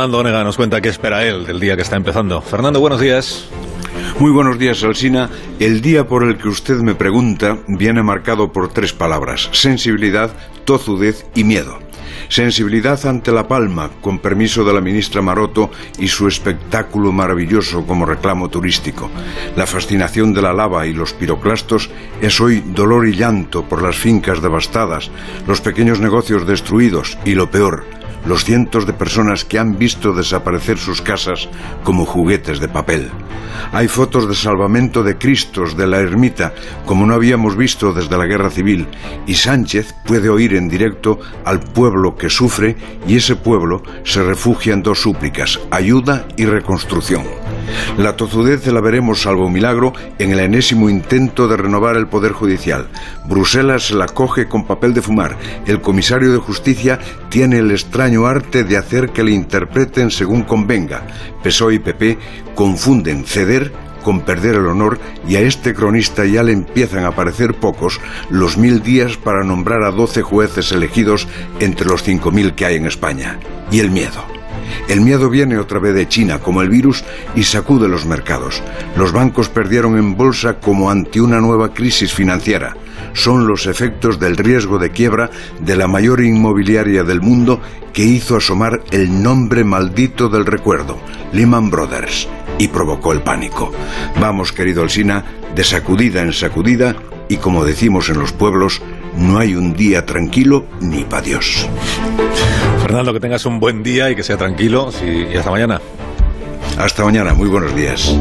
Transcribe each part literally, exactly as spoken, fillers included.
Fernando Onega nos cuenta qué espera él del día que está empezando. Fernando, buenos días. Muy buenos días, Alsina. El día por el que usted me pregunta viene marcado por tres palabras: sensibilidad, tozudez y miedo. Sensibilidad ante La Palma, con permiso de la ministra Maroto y su espectáculo maravilloso como reclamo turístico. La fascinación de la lava y los piroclastos es hoy dolor y llanto por las fincas devastadas, los pequeños negocios destruidos y, lo peor, los cientos de personas que han visto desaparecer sus casas como juguetes de papel. Hay fotos de salvamento de Cristos de la ermita, como no habíamos visto desde la Guerra Civil, y Sánchez puede oír en directo al pueblo que sufre, y ese pueblo se refugia en dos súplicas: ayuda y reconstrucción. La tozudez la veremos, salvo milagro, en el enésimo intento de renovar el Poder Judicial. Bruselas se la coge con papel de fumar. El comisario de Justicia tiene el extraño arte de hacer que le interpreten según convenga. P S O E y P P confunden ceder con perder el honor, y a este cronista ya le empiezan a parecer pocos los mil días para nombrar a doce jueces elegidos entre los cinco mil que hay en España. Y el miedo. El miedo viene otra vez de China, como el virus, y sacude los mercados. Los bancos perdieron en bolsa como ante una nueva crisis financiera. Son los efectos del riesgo de quiebra de la mayor inmobiliaria del mundo, que hizo asomar el nombre maldito del recuerdo, Lehman Brothers, y provocó el pánico. Vamos, querido Alsina, de sacudida en sacudida, y como decimos en los pueblos, no hay un día tranquilo ni pa' Dios. Fernando, que tengas un buen día y que sea tranquilo, sí, y hasta mañana. Hasta mañana, muy buenos días.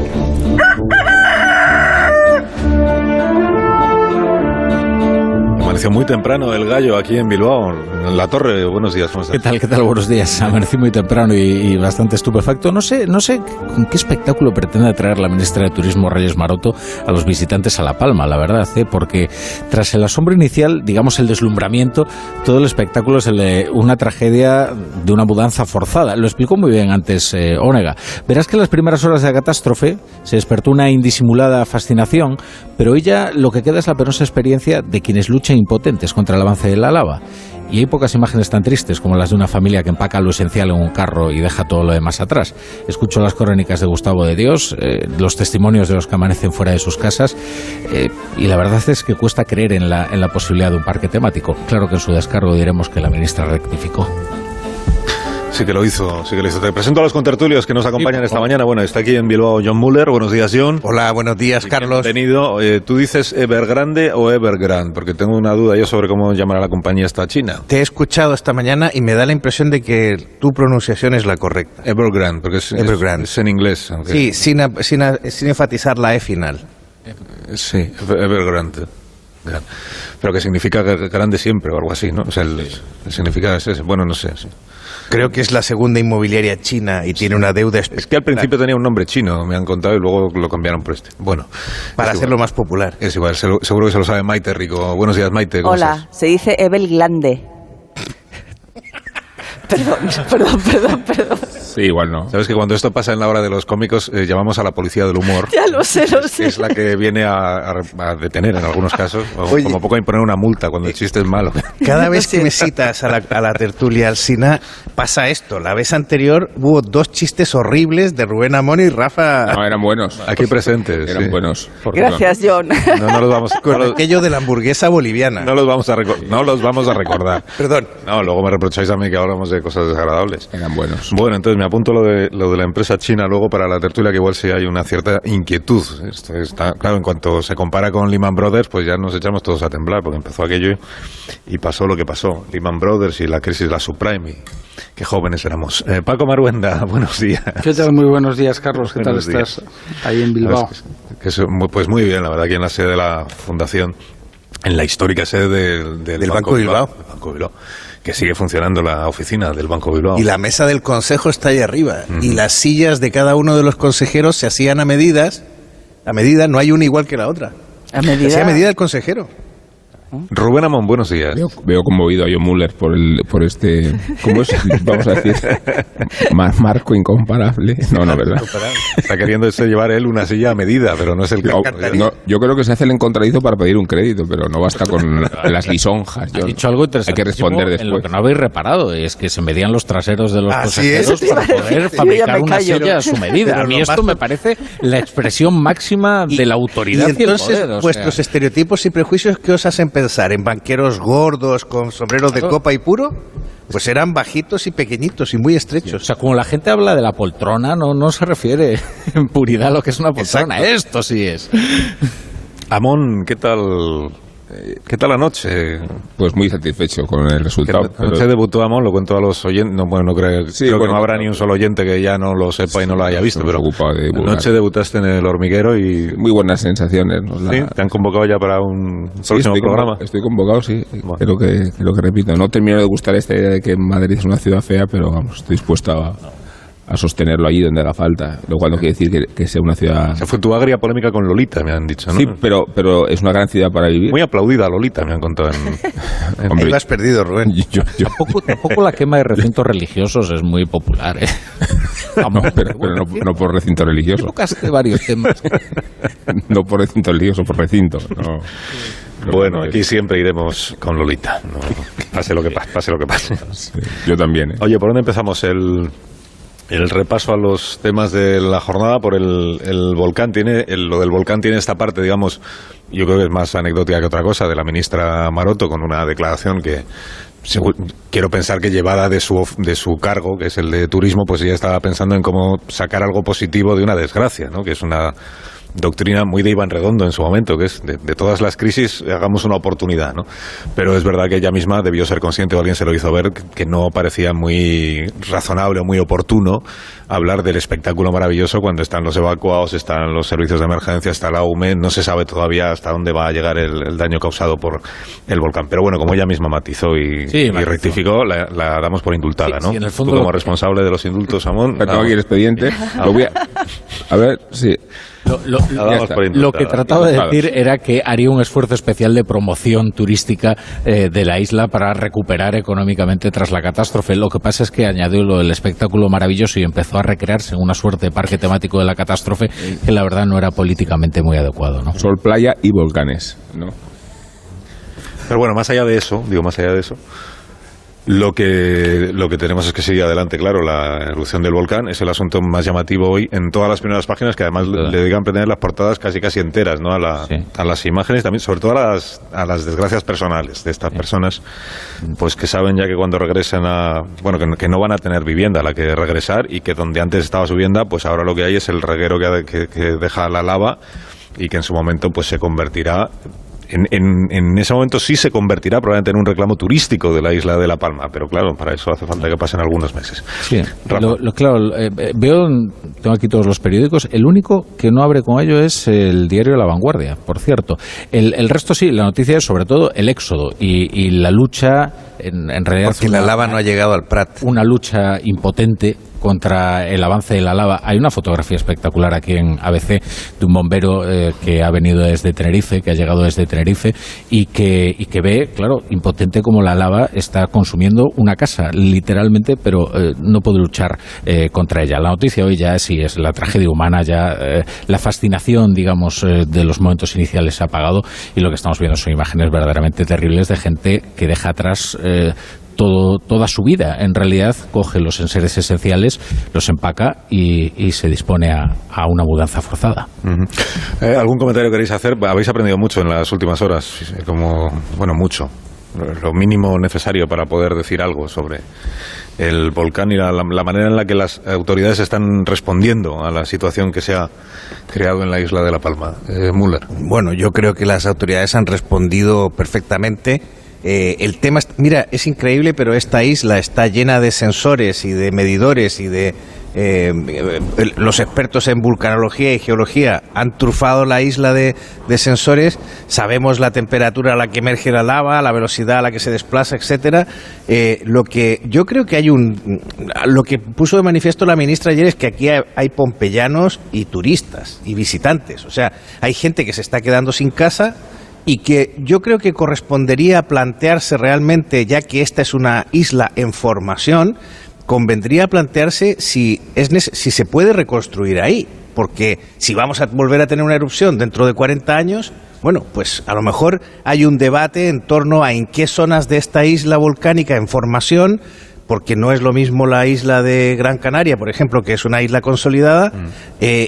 Amaneció muy temprano el gallo aquí en Bilbao, en La Torre. Buenos días, ¿cómo estás? ¿Qué tal, qué tal? Buenos días. Amanecí muy temprano y, y bastante estupefacto. No sé, no sé con qué espectáculo pretende traer la ministra de Turismo, Reyes Maroto, a los visitantes a La Palma, la verdad, ¿eh? Porque tras el asombro inicial, digamos el deslumbramiento, todo el espectáculo es el de una tragedia de una mudanza forzada. Lo explicó muy bien antes eh, Onega. Verás que en las primeras horas de la catástrofe se despertó una indisimulada fascinación, pero hoy ya lo que queda es la penosa experiencia de quienes luchan impotentes contra el avance de la lava. Y hay pocas imágenes tan tristes como las de una familia que empaca lo esencial en un carro y deja todo lo demás atrás. Escucho las crónicas de Gustavo de Dios, eh, los testimonios de los que amanecen fuera de sus casas, eh, y la verdad es que cuesta creer en la, en la posibilidad de un parque temático. Claro que en su descargo diremos que la ministra rectificó. Sí que lo hizo, sí que lo hizo. Te presento a los contertulios que nos acompañan esta mañana. Bueno, está aquí en Bilbao John Muller. Buenos días, John. Hola, buenos días, Carlos. Bienvenido. Eh, ¿Tú dices Evergrande o Evergrande? Porque tengo una duda yo sobre cómo llamar a la compañía esta china. Te he escuchado esta mañana y me da la impresión de que tu pronunciación es la correcta. Evergrande, porque es, Evergrande. es, es en inglés. Aunque... Sí, sin, sin, sin enfatizar la E final. Sí, Evergrande. Pero que significa grande siempre o algo así, ¿no? O sea, el, el significado es ese. Bueno, no sé, sí. Creo que es la segunda inmobiliaria china y tiene una deuda especial. Es que al principio tenía un nombre chino, me han contado, y luego lo cambiaron por este. Bueno, para hacerlo más popular. Es igual, seguro que se lo sabe Maite Rico. Buenos días, Maite. ¿Cómo Hola, estás? Se dice Everglande. Perdón, perdón, perdón, perdón. Sí, igual no. Sabes que cuando esto pasa en la hora de los cómicos, eh, llamamos a la policía del humor. Ya lo sé, lo sé. Que es la que viene a, a, a detener en algunos casos, o Oye, como poco a imponer una multa cuando el chiste es malo. Cada vez que me citas a la, a la tertulia Alsina, pasa esto. La vez anterior hubo dos chistes horribles de Rubén Amón y Rafa. No, eran buenos. Aquí presentes. Eran sí. buenos. Gracias, John. No, no los vamos, Con no los, aquello de la hamburguesa boliviana. no los vamos a recor- no los vamos a recordar. Perdón. No, luego me reprocháis a mí que hablamos de cosas desagradables. Eran buenos. Bueno, entonces me apunto lo de, lo de la empresa china luego para la tertulia, que igual sí hay una cierta inquietud. Esto está, claro, en cuanto se compara con Lehman Brothers, pues ya nos echamos todos a temblar, porque empezó aquello y pasó lo que pasó. Lehman Brothers y la crisis de la subprime. Y qué jóvenes éramos. Eh, Paco Maruenda, buenos días. ¿Qué tal? Muy buenos días, Carlos. ¿Qué Buenos tal días. estás ahí en Bilbao? Pues, que eso, pues muy bien, la verdad, aquí en la sede de la Fundación, en la histórica sede del, del, Del Banco Bilbao. Del Banco Bilbao, que sigue funcionando la oficina del Banco Bilbao. Y la mesa del consejo está ahí arriba. Uh-huh. Y las sillas de cada uno de los consejeros se hacían a medidas. A medida, no hay una igual que la otra. A medida. Se hacía a medida del consejero. Rubén Amón, buenos días. Veo, veo conmovido a John Muller por, el, por este, ¿cómo es? Vamos a decir, mar, marco incomparable. No, no, ¿verdad? Está queriendo este llevar él una silla a medida, pero no es el No, caso. no, yo creo que se hace el encontradizo para pedir un crédito, pero no basta con las lisonjas. Ha John. dicho algo interesante. Hay que responder En lo después. que no habéis reparado es que se medían los traseros de los Así pasajeros es. para poder Yo ya fabricar me una callo. silla a su medida. Pero A mí lo esto más- me parece la expresión máxima de la autoridad Y entonces, y el poder. O sea, vuestros estereotipos y prejuicios, ¿qué os hacen pensar? ¿En banqueros gordos con sombreros de Claro. copa y puro? Pues eran bajitos y pequeñitos y muy o estrechos. sea, como la gente habla de la poltrona, no, no se refiere en puridad a lo que es una poltrona. Exacto. Esto sí es. Amón, ¿qué tal? eh, ¿Qué tal la noche? Pues muy satisfecho con el Que resultado. Anoche pero- debutó Amón, lo cuento a los oyentes. No, bueno, no creo, Sí, creo bueno, que no habrá claro. ni un solo oyente que ya no lo sepa y no lo haya visto. nos Pero ocupa de divulgar. anoche debutaste en El Hormiguero y Muy buenas sensaciones. ¿no? La- ¿sí? ¿Te han convocado ya para un Sí, próximo estoy, programa? convo- estoy convocado, sí. Bueno. Creo que, creo que repito. No termino de gustar esta idea de que Madrid es una ciudad fea, pero vamos, estoy dispuesto a, a sostenerlo allí donde haga falta. Lo cual no quiere decir que, que sea una ciudad. Se fue tu agria polémica con Lolita, me han dicho, ¿no? Sí, pero, pero es una gran ciudad para vivir. Muy aplaudida Lolita, me han contado. En, en- Hombre, Ahí lo has perdido, Rubén. yo, yo- Tampoco, tampoco la quema de recintos religiosos es muy popular, ¿eh? Vamos, pero, pero no, no por recinto religioso. tocaste varios temas. No por recinto religioso, por recinto. No. Pero Bueno, es- aquí siempre iremos con Lolita. No, pase lo que pase, pase lo que pase. sí, yo también. ¿eh? Oye, ¿por dónde empezamos el, el repaso a los temas de la jornada? Por el, el volcán tiene, el- lo del volcán tiene esta parte, digamos, yo creo que es más anecdótica que otra cosa, de la ministra Maroto, con una declaración que segu- quiero pensar que llevada de su, of- de su cargo, que es el de turismo, pues ella estaba pensando en cómo sacar algo positivo de una desgracia, ¿no? Que es una doctrina muy de Iván Redondo en su momento, que es de, de todas las crisis hagamos una oportunidad, ¿no? Pero es verdad que ella misma debió ser consciente, o alguien se lo hizo ver, que, que no parecía muy razonable o muy oportuno hablar del espectáculo maravilloso cuando están los evacuados, están los servicios de emergencia, está la U M E, no se sabe todavía hasta dónde va a llegar el, el daño causado por el volcán. Pero bueno, como ella misma matizó y, Sí, y matizó. rectificó, la, la damos por indultada, Sí, ¿no? sí, en el fondo Tú como lo- responsable de los indultos, Amón, Pero tengo aquí el expediente. Lo voy a, a ver, sí. Lo, lo- la damos está. por lo indultada. que trataba de Indultados. decir era que haría un esfuerzo especial de promoción turística eh, de la isla para recuperar económicamente tras la catástrofe. Lo que pasa es que añadió lo del espectáculo maravilloso y empezó a recrearse en una suerte de parque temático de la catástrofe que la verdad no era políticamente muy adecuado, ¿no? Sol, playa y volcanes. ¿no? Pero bueno, más allá de eso, digo, más allá de eso, lo que, lo que tenemos es que seguir adelante, claro, la erupción del volcán es el asunto más llamativo hoy en todas las primeras páginas, que además le, le dedican a tener las portadas casi casi enteras, ¿no? A, la, Sí. a las imágenes, también, sobre todo a las, a las desgracias personales de estas personas, pues que saben ya que cuando regresen a, bueno, que, no- que no van a tener vivienda a la que regresar y que donde antes estaba su vivienda, pues ahora lo que hay es el reguero que, ha- que, que deja la lava y que en su momento pues se convertirá en, en, en ese momento sí se convertirá probablemente en un reclamo turístico de la isla de La Palma, pero claro, para eso hace falta que pasen algunos meses. Sí, Rafa. lo, lo- claro, eh, eh, veo, tengo aquí todos los periódicos, el único que no abre con ello es el diario La Vanguardia, por cierto. El, el resto sí, la noticia es sobre todo el éxodo y, y la lucha, en, en realidad... Porque la una- lava no ha llegado al Prat. una lucha impotente contra el avance de la lava. Hay una fotografía espectacular aquí en A B C de un bombero eh, que ha venido desde Tenerife, que ha llegado desde Tenerife y que, y que ve, claro, impotente como la lava está consumiendo una casa, literalmente, pero eh, no puede luchar eh, contra ella. La noticia hoy ya sí es la tragedia humana, ya eh, la fascinación, digamos, eh, de los momentos iniciales se ha apagado y lo que estamos viendo son imágenes verdaderamente terribles de gente que deja atrás eh, todo, toda su vida. En realidad coge los enseres esenciales, los empaca y, y se dispone a, a una mudanza forzada. Ujú. Eh, ¿Algún comentario queréis hacer? Habéis aprendido mucho en las últimas horas, eh, como, bueno, mucho. Lo mínimo necesario para poder decir algo sobre el volcán y la, la- la manera en la que las autoridades están respondiendo a la situación que se ha creado en la isla de La Palma. Eh, Müller. Bueno, yo creo que las autoridades han respondido perfectamente. Eh, el tema, es- mira, es increíble, pero esta isla está llena de sensores y de medidores y de... eh, el- los expertos en vulcanología y geología han trufado la isla de, de sensores. Sabemos la temperatura a la que emerge la lava, la velocidad a la que se desplaza, etcétera. Eh, lo que yo creo que hay un... Lo que puso de manifiesto la ministra ayer es que aquí hay, hay pompeyanos y turistas y visitantes. O sea, hay gente que se está quedando sin casa y que yo creo que correspondería plantearse realmente, ya que esta es una isla en formación, convendría plantearse si, es si se puede reconstruir ahí, porque si vamos a volver a tener una erupción dentro de cuarenta años, bueno, pues a lo mejor hay un debate en torno a en qué zonas de esta isla volcánica en formación, porque no es lo mismo la isla de Gran Canaria, por ejemplo, que es una isla consolidada, mm. eh,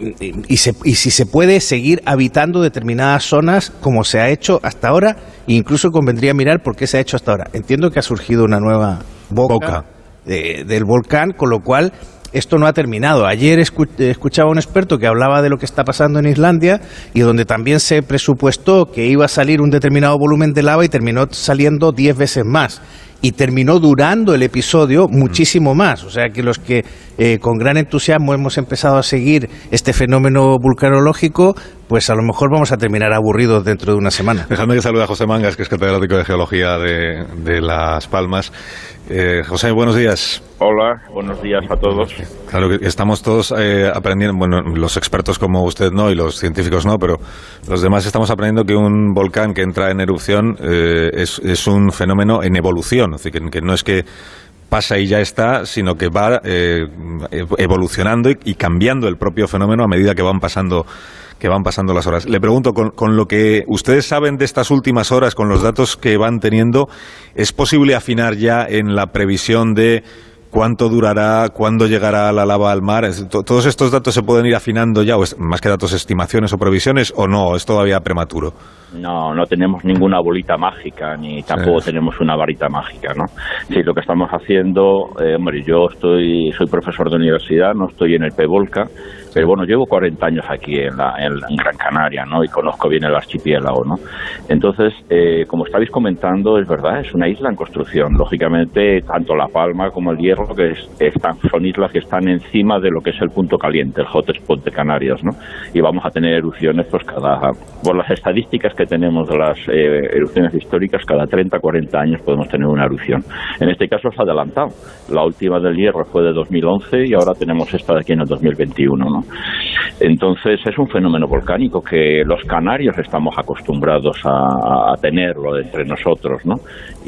y, se, y si se puede seguir habitando determinadas zonas como se ha hecho hasta ahora, incluso convendría mirar por qué se ha hecho hasta ahora. Entiendo que ha surgido una nueva boca, boca. De, del volcán, con lo cual esto no ha terminado. Ayer escuchaba a un experto que hablaba de lo que está pasando en Islandia y donde también se presupuestó que iba a salir un determinado volumen de lava y terminó saliendo diez veces más. Y terminó durando el episodio muchísimo más. O sea que los que eh, con gran entusiasmo hemos empezado a seguir este fenómeno vulcanológico, pues a lo mejor vamos a terminar aburridos dentro de una semana. Dejadme que salude a José Mangas, que es catedrático de Geología de, de Las Palmas. Eh, José, buenos días. Hola, buenos días a todos. Claro que estamos todos eh, aprendiendo, bueno, los expertos como usted no y los científicos no, pero los demás estamos aprendiendo que un volcán que entra en erupción eh, es, es un fenómeno en evolución, es decir, que, que no es que pasa y ya está, sino que va eh, evolucionando y, y cambiando el propio fenómeno a medida que van pasando que van pasando las horas. Le pregunto, con, con lo que ustedes saben de estas últimas horas, con los datos que van teniendo, ¿es posible afinar ya en la previsión de cuánto durará, cuándo llegará la lava al mar? ¿Todos estos datos se pueden ir afinando ya, o es, más que datos, estimaciones o previsiones, o no? ¿Es todavía prematuro? No, no tenemos ninguna bolita mágica, ni tampoco sí. tenemos una varita mágica, ¿no? Sí, lo que estamos haciendo, eh, hombre, yo estoy, soy profesor de universidad, no estoy en el PEVOLCA, pero bueno, llevo cuarenta años aquí en, la, en, en Gran Canaria, ¿no? Y conozco bien el archipiélago, ¿no? Entonces, eh, como estabais comentando, es verdad, es una isla en construcción. Lógicamente, tanto La Palma como el Hierro, que es, están, son islas que están encima de lo que es el punto caliente, el hotspot de Canarias, ¿no? Y vamos a tener erupciones, pues cada, por las estadísticas que tenemos de las eh, erupciones históricas, cada treinta, cuarenta años podemos tener una erupción. En este caso se ha adelantado. La última del Hierro fue de dos mil once y ahora tenemos esta de aquí en el dos mil veintiuno, ¿no? Entonces es un fenómeno volcánico que los canarios estamos acostumbrados a, a tenerlo entre nosotros, ¿no?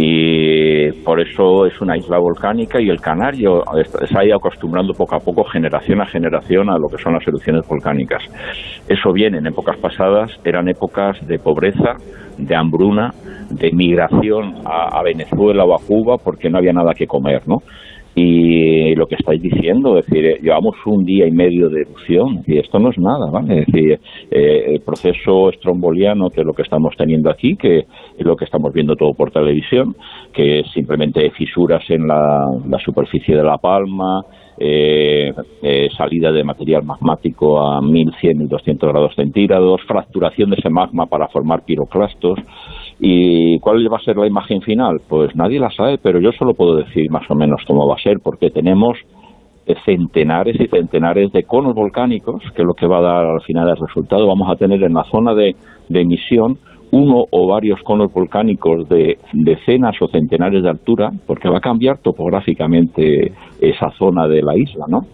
Y por eso es una isla volcánica y el canario se ha ido acostumbrando poco a poco, generación a generación, a lo que son las erupciones volcánicas. Eso viene en épocas pasadas, eran épocas de pobreza, de hambruna, de migración a, a Venezuela o a Cuba porque no había nada que comer, ¿no? Y lo que estáis diciendo, es decir, llevamos un día y medio de erupción y esto no es nada, ¿vale? Es decir, eh, el proceso estromboliano, que es lo que estamos teniendo aquí, que es lo que estamos viendo todo por televisión, que es simplemente fisuras en la, la superficie de La Palma, eh, eh, salida de material magmático a mil cien, mil doscientos grados centígrados, fracturación de ese magma para formar piroclastos. ¿Y cuál va a ser la imagen final? Pues nadie la sabe, pero yo solo puedo decir más o menos cómo va a ser, porque tenemos centenares y centenares de conos volcánicos, que es lo que va a dar al final el resultado. Vamos a tener en la zona de, de emisión uno o varios conos volcánicos de decenas o centenares de altura, porque va a cambiar topográficamente esa zona de la isla, ¿no?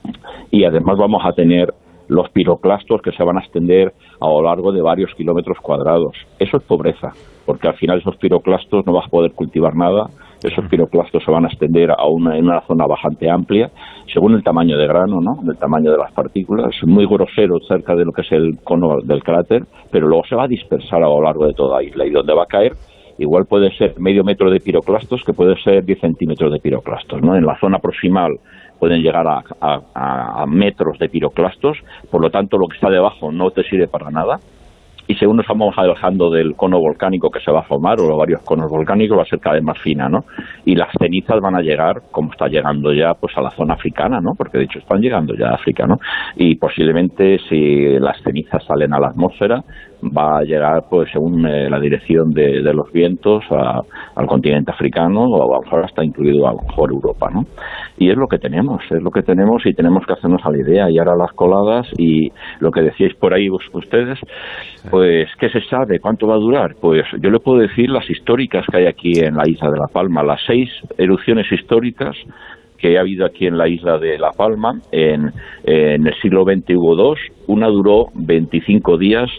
Y además vamos a tener los piroclastos que se van a extender a lo largo de varios kilómetros cuadrados. Eso es pobreza, porque al final esos piroclastos no vas a poder cultivar nada, esos piroclastos se van a extender a una, en una zona bastante amplia, según el tamaño de grano, ¿no? El tamaño de las partículas, muy grosero cerca de lo que es el cono del cráter, pero luego se va a dispersar a lo largo de toda la isla, y donde va a caer igual puede ser medio metro de piroclastos, que puede ser diez centímetros de piroclastos, ¿no? En la zona proximal pueden llegar a, a, a metros de piroclastos, por lo tanto lo que está debajo no te sirve para nada. Y según nos vamos alejando del cono volcánico que se va a formar, o varios conos volcánicos, va a ser cada vez más fina, ¿no? Y las cenizas van a llegar, como está llegando ya, pues a la zona africana, ¿no? Porque de hecho están llegando ya a África, ¿no? Y posiblemente si las cenizas salen a la atmósfera, va a llegar, pues según eh, la dirección de, de los vientos, a, al continente africano, o a lo mejor hasta incluido a lo mejor Europa, ¿no? Y es lo que tenemos, es lo que tenemos y tenemos que hacernos a la idea. Y ahora las coladas y lo que decíais por ahí ustedes, pues ¿qué se sabe? ¿Cuánto va a durar? Pues yo le puedo decir las históricas que hay aquí en la isla de La Palma, las seis erupciones históricas que ha habido aquí en la isla de La Palma. En, en el siglo veinte hubo dos, una duró veinticinco días,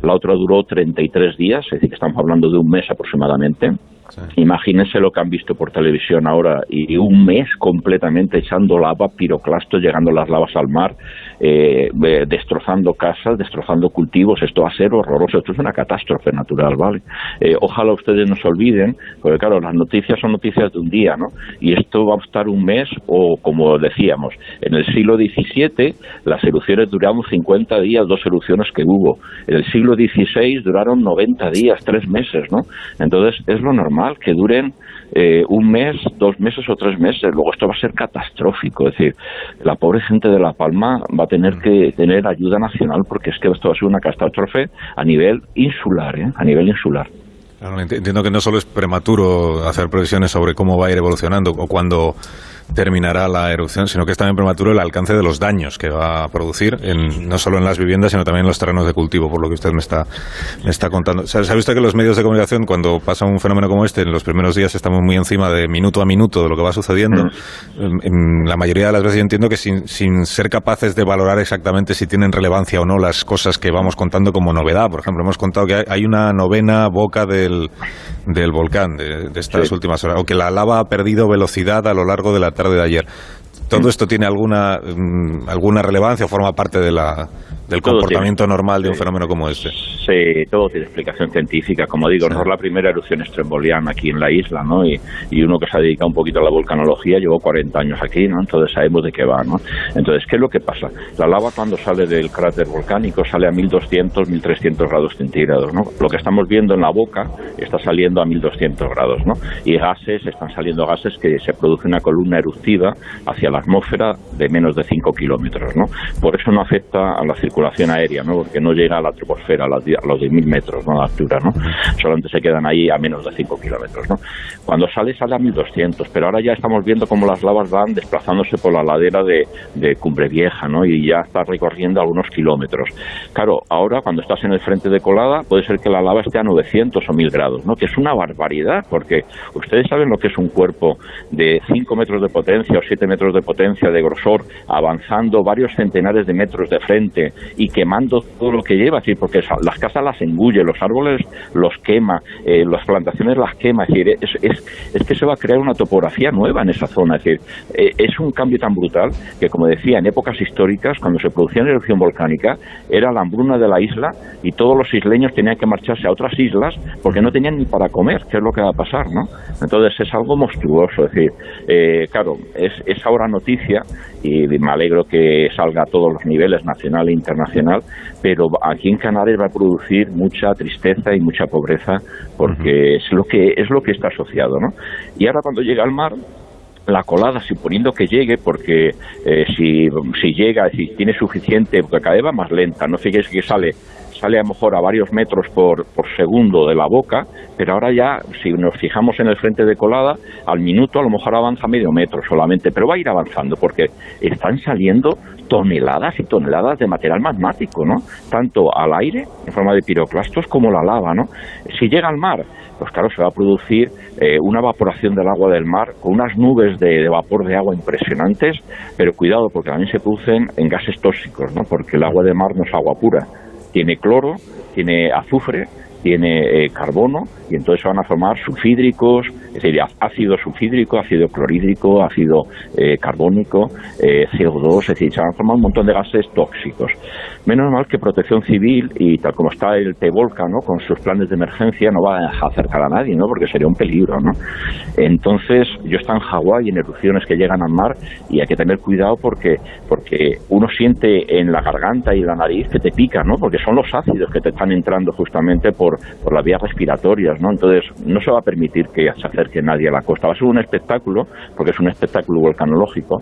la otra duró treinta y tres días, es decir, que estamos hablando de un mes aproximadamente. Sí. Imagínense lo que han visto por televisión ahora, y un mes completamente echando lava, piroclastos, llegando las lavas al mar, eh, eh, destrozando casas, destrozando cultivos. Esto va a ser horroroso, esto es una catástrofe natural, ¿vale? Eh, ojalá ustedes no se olviden, porque claro, las noticias son noticias de un día, ¿no? Y esto va a estar un mes, o como decíamos, en el siglo diecisiete las erupciones duraron cincuenta días, dos erupciones que hubo. En el siglo dieciséis duraron noventa días, tres meses, ¿no? Entonces es lo normal que duren eh, un mes, dos meses o tres meses. Luego esto va a ser catastrófico. Es decir, la pobre gente de La Palma va a tener que tener ayuda nacional, porque es que esto va a ser una catástrofe a nivel insular, ¿eh? A nivel insular. Claro, entiendo que no solo es prematuro hacer previsiones sobre cómo va a ir evolucionando o cuándo terminará la erupción, sino que es también prematuro el alcance de los daños que va a producir, en, no solo en las viviendas, sino también en los terrenos de cultivo, por lo que usted me está, me está contando. ¿Se ha visto que los medios de comunicación, cuando pasa un fenómeno como este, en los primeros días estamos muy encima de minuto a minuto de lo que va sucediendo? Mm. En, en la mayoría de las veces yo entiendo que sin, sin ser capaces de valorar exactamente si tienen relevancia o no las cosas que vamos contando como novedad. Por ejemplo, hemos contado que hay, hay una novena boca del, del volcán de, de estas sí. últimas horas, o que la lava ha perdido velocidad a lo largo de la tarde de ayer. ¿Todo esto tiene alguna um, alguna relevancia o forma parte de la del todo comportamiento tiene, normal de un fenómeno como este? Sí, todo tiene explicación científica. Como digo, sí. no es la primera erupción stromboliana aquí en la isla, ¿no? Y, y uno que se ha dedicado un poquito a la volcanología, llevó cuarenta años aquí, ¿no? Entonces sabemos de qué va, ¿no? Entonces, ¿qué es lo que pasa? La lava, cuando sale del cráter volcánico, sale a mil doscientos, mil trescientos grados centígrados, ¿no? Lo que estamos viendo en la boca está saliendo a mil doscientos grados, ¿no? Y gases, están saliendo gases que se produce una columna eruptiva hacia la atmósfera de menos de cinco kilómetros, ¿no? Por eso no afecta a la circulación aérea, ¿no? Porque no llega a la troposfera, a, las, a los diez mil metros, ¿no? De altura, ¿no? Solamente se quedan ahí a menos de cinco kilómetros, ¿no? Cuando sale, sale a mil doscientos, pero ahora ya estamos viendo cómo las lavas van desplazándose por la ladera de, de Cumbre Vieja, ¿no? Y ya está recorriendo algunos kilómetros. Claro, ahora cuando estás en el frente de colada, puede ser que la lava esté a novecientos o mil grados, ¿no? Que es una barbaridad, porque ustedes saben lo que es un cuerpo de cinco metros de potencia o siete metros de potencia de grosor, avanzando varios centenares de metros de frente y quemando todo lo que lleva, es decir, porque las casas las engulle, los árboles los quema, eh, las plantaciones las quema, es decir, es, es, es que se va a crear una topografía nueva en esa zona, es decir, eh, es un cambio tan brutal que, como decía, en épocas históricas, cuando se producía una erupción volcánica, era la hambruna de la isla y todos los isleños tenían que marcharse a otras islas porque no tenían ni para comer, que es lo que va a pasar, ¿no? Entonces es algo monstruoso, es decir, eh, claro, es, es ahora noticia y me alegro que salga a todos los niveles, nacional e internacional, pero aquí en Canarias va a producir mucha tristeza y mucha pobreza, porque uh-huh. es lo que es lo que está asociado, ¿no? Y ahora, cuando llega al mar, la colada, suponiendo que llegue, porque eh, si, si llega, si tiene suficiente, porque cada vez va más lenta, no fíjese que sale sale a lo mejor a varios metros por, por segundo de la boca, pero ahora ya, si nos fijamos en el frente de colada, al minuto a lo mejor avanza medio metro solamente, pero va a ir avanzando, porque están saliendo toneladas y toneladas de material magmático, ¿no? Tanto al aire, en forma de piroclastos, como la lava, ¿no? Si llega al mar, pues claro, se va a producir eh, una evaporación del agua del mar con unas nubes de, de vapor de agua impresionantes, pero cuidado, porque también se producen en gases tóxicos, ¿no? Porque el agua de mar no es agua pura, tiene cloro, tiene azufre, tiene eh, carbono, y entonces se van a formar sulfídricos, es decir, ácido sulfídrico, ácido clorhídrico, ácido eh, carbónico, eh, C O dos, es decir, se van a formar un montón de gases tóxicos. Menos mal que Protección Civil, y tal como está el P-Volca, ¿no?, con sus planes de emergencia, no va a acercar a nadie, ¿no?, porque sería un peligro, ¿no? Entonces, yo estoy en Hawái, en erupciones que llegan al mar, y hay que tener cuidado porque porque uno siente en la garganta y la nariz que te pica, ¿no?, porque son los ácidos que te están entrando justamente por, por las vías respiratorias, ¿no? Entonces, no se va a permitir que se acerque nadie a la costa. Va a ser un espectáculo, porque es un espectáculo volcanológico,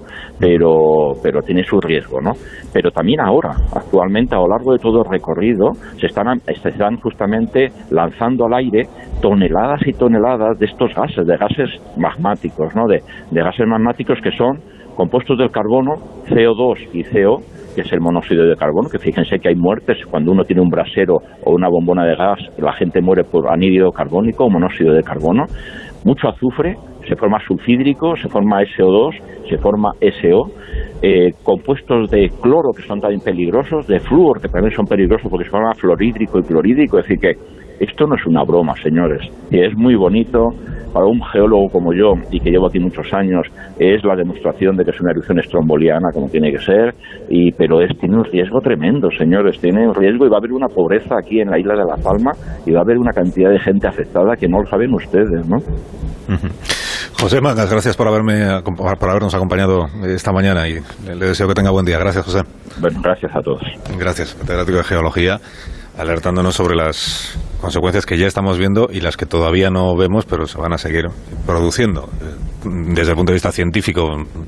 pero, pero tiene su riesgo, ¿no? Pero también ahora, actualmente, a lo largo de todo el recorrido, se están, se están justamente lanzando al aire toneladas y toneladas de estos gases, de gases magmáticos, ¿no? De, de gases magmáticos que son compuestos del carbono, C O dos y C O, que es el monóxido de carbono, que fíjense que hay muertes cuando uno tiene un brasero o una bombona de gas, la gente muere por anhídrido carbónico o monóxido de carbono, mucho azufre, se forma sulfídrico, se forma S O dos, se forma S O, eh, compuestos de cloro que son también peligrosos, de flúor que también son peligrosos porque se llama fluorhídrico y clorhídrico. Es decir, que esto no es una broma, señores, y es muy bonito para un geólogo como yo, y que llevo aquí muchos años, es la demostración de que es una erupción estromboliana, como tiene que ser, y pero es, tiene un riesgo tremendo, señores, tiene un riesgo, y va a haber una pobreza aquí en la isla de La Palma, y va a haber una cantidad de gente afectada que no lo saben ustedes, ¿no? Uh-huh. José Mangas, gracias por haberme por habernos acompañado esta mañana, y le deseo que tenga buen día. Gracias, José. Bueno, gracias a todos. Gracias, catedrático de Geología, alertándonos sobre las consecuencias que ya estamos viendo y las que todavía no vemos, pero se van a seguir produciendo. Desde el punto de vista científico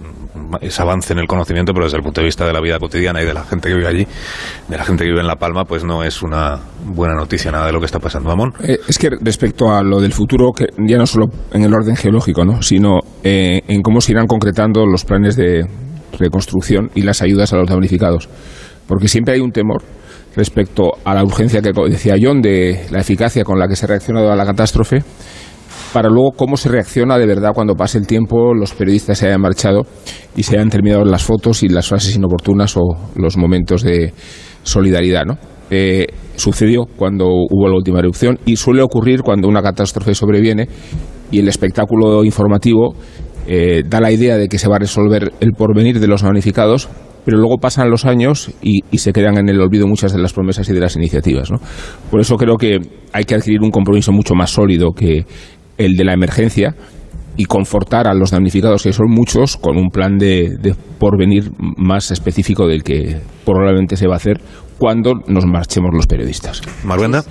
es avance en el conocimiento, pero desde el punto de vista de la vida cotidiana y de la gente que vive allí, de la gente que vive en La Palma, pues no es una buena noticia nada de lo que está pasando. Amón. Eh, es que respecto a lo del futuro, que ya no solo en el orden geológico, ¿no?, sino eh, en cómo se irán concretando los planes de reconstrucción y las ayudas a los damnificados. Porque siempre hay un temor respecto a la urgencia que decía John, de la eficacia con la que se ha reaccionado a la catástrofe, para luego cómo se reacciona de verdad cuando pase el tiempo, los periodistas se hayan marchado y se hayan terminado las fotos y las frases inoportunas o los momentos de solidaridad, ¿no? Eh, sucedió cuando hubo la última erupción y suele ocurrir cuando una catástrofe sobreviene y el espectáculo informativo eh, da la idea de que se va a resolver el porvenir de los damnificados, pero luego pasan los años y, y se quedan en el olvido muchas de las promesas y de las iniciativas, ¿no? Por eso creo que hay que adquirir un compromiso mucho más sólido que el de la emergencia y confortar a los damnificados, que son muchos, con un plan de, de porvenir más específico del que probablemente se va a hacer cuando nos marchemos los periodistas. Maruenda.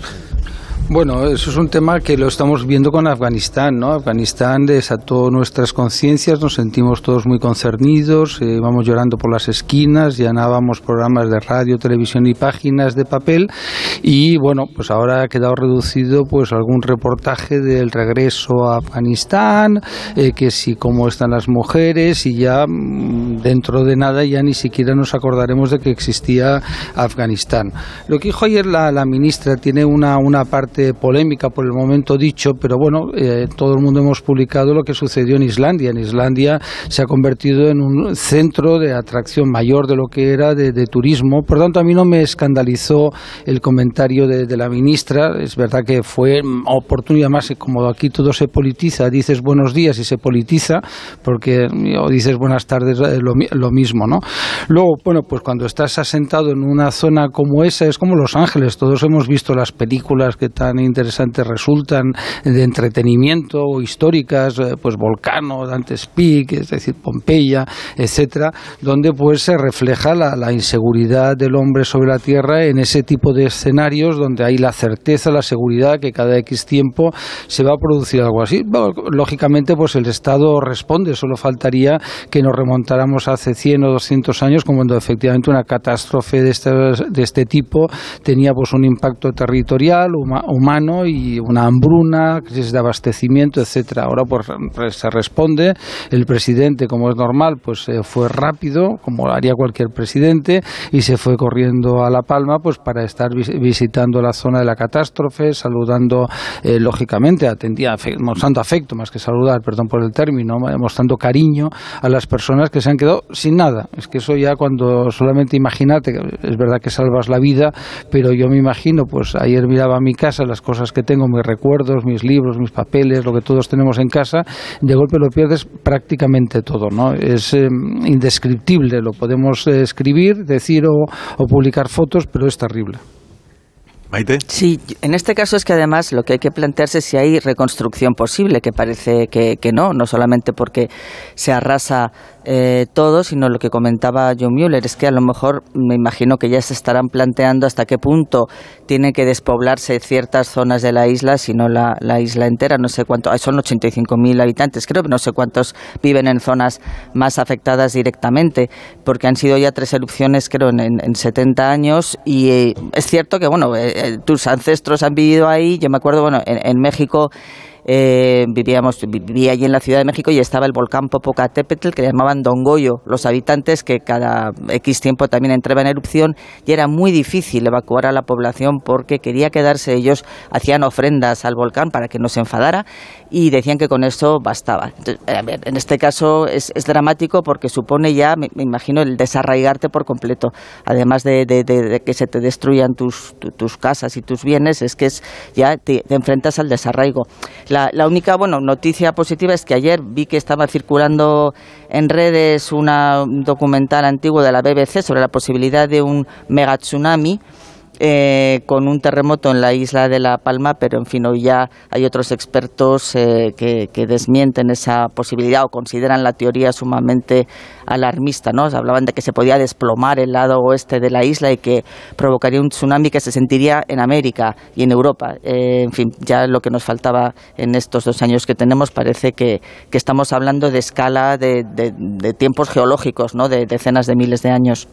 Bueno, eso es un tema que lo estamos viendo con Afganistán, ¿no? Afganistán desató nuestras conciencias, nos sentimos todos muy concernidos, eh, vamos llorando por las esquinas, llenábamos programas de radio, televisión y páginas de papel, y bueno, pues ahora ha quedado reducido pues algún reportaje del regreso a Afganistán, eh, que sí, cómo están las mujeres, y ya dentro de nada ya ni siquiera nos acordaremos de que existía Afganistán. Lo que dijo ayer la, la ministra tiene una, una parte polémica por el momento dicho, pero bueno, eh, todo el mundo hemos publicado lo que sucedió en Islandia. En Islandia se ha convertido en un centro de atracción mayor de lo que era de, de turismo. Por tanto, a mí no me escandalizó el comentario de, de la ministra. Es verdad que fue oportunidad más, como aquí todo se politiza, dices buenos días y se politiza, porque o dices buenas tardes, lo, lo mismo, ¿no? Luego, bueno, pues cuando estás asentado en una zona como esa, es como Los Ángeles. Todos hemos visto las películas que tan interesantes resultan de entretenimiento o históricas, pues Volcano, Dante's Peak, es decir, Pompeya, etcétera, donde pues se refleja la, la inseguridad del hombre sobre la tierra en ese tipo de escenarios donde hay la certeza, la seguridad que cada X tiempo se va a producir algo así. Bueno, lógicamente pues el Estado responde, solo faltaría que nos remontáramos hace cien o doscientos años cuando efectivamente una catástrofe de este, de este tipo tenía pues un impacto territorial, huma, humano y una hambruna, crisis de abastecimiento, etcétera. Ahora pues se responde, el presidente, como es normal, pues eh, fue rápido, como haría cualquier presidente, y se fue corriendo a La Palma pues para estar vis visitando la zona de la catástrofe, saludando eh, lógicamente, atendía, mostrando afecto más que saludar, perdón por el término, mostrando cariño a las personas que se han quedado sin nada. Es que eso ya cuando solamente imagínate, es verdad que salvas la vida, pero yo me imagino, pues ayer miraba mi casa, las cosas que tengo, mis recuerdos, mis libros, mis papeles, lo que todos tenemos en casa, de golpe lo pierdes prácticamente todo, ¿no? Es eh, indescriptible, lo podemos eh, escribir, decir o, o publicar fotos, pero es terrible. Maite. Sí, en este caso es que además lo que hay que plantearse es si hay reconstrucción posible, que parece que, que no, no solamente porque se arrasa eh, todo, sino lo que comentaba John Mueller, es que a lo mejor me imagino que ya se estarán planteando hasta qué punto tiene que despoblarse ciertas zonas de la isla, si no la, la isla entera, no sé cuánto, son ochenta y cinco mil habitantes, creo que no sé cuántos viven en zonas más afectadas directamente, porque han sido ya tres erupciones, creo, en, en, en setenta años, y eh, es cierto que, bueno, eh, tus ancestros han vivido ahí. Yo me acuerdo, bueno, en, en México eh, vivíamos, vivía allí en la Ciudad de México y estaba el volcán Popocatépetl, que le llamaban Don Goyo, los habitantes, que cada X tiempo también entraba en erupción, y era muy difícil evacuar a la población porque quería quedarse. Ellos hacían ofrendas al volcán para que no se enfadara y decían que con eso bastaba. Entonces, a ver, en este caso es, es dramático porque supone ya, me, me imagino, el desarraigarte por completo. Además de, de, de, de que se te destruyan tus, tu, tus casas y tus bienes, es que es ya te, te enfrentas al desarraigo. La, la única bueno noticia positiva es que ayer vi que estaba circulando en redes una, un documental antiguo de la B B C sobre la posibilidad de un mega tsunami eh, con un terremoto en la isla de La Palma, pero en fin, hoy ya hay otros expertos eh, que, que desmienten esa posibilidad o consideran la teoría sumamente alarmista, ¿no? Hablaban de que se podía desplomar el lado oeste de la isla y que provocaría un tsunami que se sentiría en América y en Europa. Eh, en fin, ya lo que nos faltaba en estos dos años que tenemos, parece que, que estamos hablando de escala de, de, de tiempos geológicos, ¿no? De decenas de miles de años.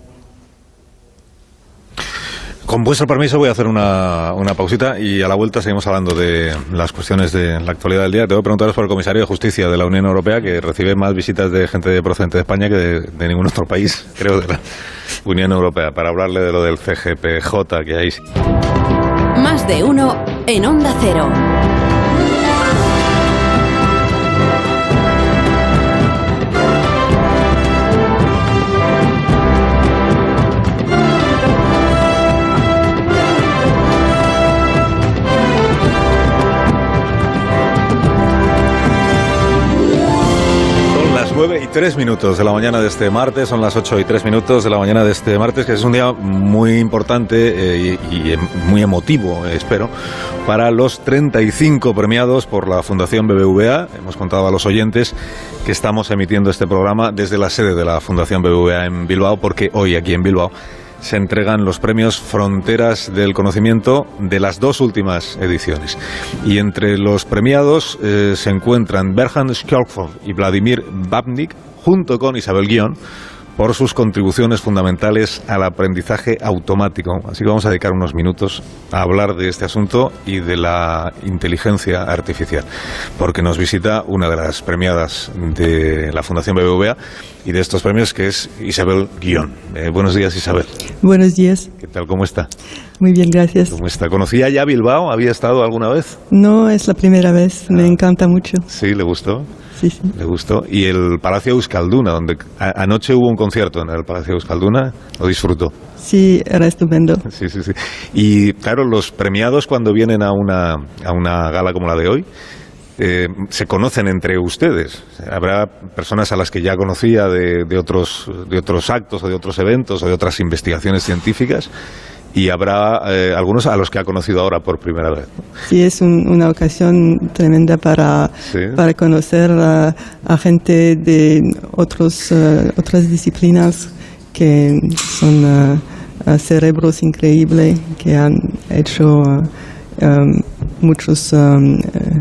Con vuestro permiso voy a hacer una, una pausita y a la vuelta seguimos hablando de las cuestiones de la actualidad del día. Te voy a preguntaros por el comisario de Justicia de la Unión Europea, que recibe más visitas de gente procedente de España que de, de ningún otro país, creo, de la Unión Europea, para hablarle de lo del C G P J que hay. Más de uno en Onda Cero. nueve y tres minutos de la mañana de este martes, son las ocho y tres minutos de la mañana de este martes, que es un día muy importante eh, y, y muy emotivo, eh, espero, para los treinta y cinco premiados por la Fundación B B V A. Hemos contado a los oyentes que estamos emitiendo este programa desde la sede de la Fundación B B V A en Bilbao, porque hoy aquí en Bilbao se entregan los premios Fronteras del Conocimiento de las dos últimas ediciones. Y entre los premiados eh, se encuentran Berhan Skjolkov y Vladimir Babnik, junto con Isabel Guión, por sus contribuciones fundamentales al aprendizaje automático. Así que vamos a dedicar unos minutos a hablar de este asunto y de la inteligencia artificial, porque nos visita una de las premiadas de la Fundación B B V A y de estos premios, que es Isabel Guión. Eh, buenos días, Isabel. Buenos días. ¿Qué tal? ¿Cómo está? Muy bien, gracias. ¿Cómo está? ¿Conocía ya Bilbao? ¿Había estado alguna vez? No, es la primera vez. Ah. Me encanta mucho. ¿Sí? ¿Le gustó? Sí, sí. Le gustó. Y el Palacio Euskalduna, donde a, anoche hubo un concierto en el Palacio Euskalduna, ¿lo disfrutó? Sí, era estupendo. Sí, sí, sí. Y claro, los premiados cuando vienen a una, a una gala como la de hoy, eh, se conocen entre ustedes. Habrá personas a las que ya conocía de, de, otros, de otros actos o de otros eventos o de otras investigaciones científicas. Y habrá eh, algunos a los que ha conocido ahora por primera vez. Sí, es un, una ocasión tremenda para, ¿sí? para conocer a, a gente de otros, uh, otras disciplinas que son uh, uh, cerebros increíbles, que han hecho uh, um, muchos... Um, uh,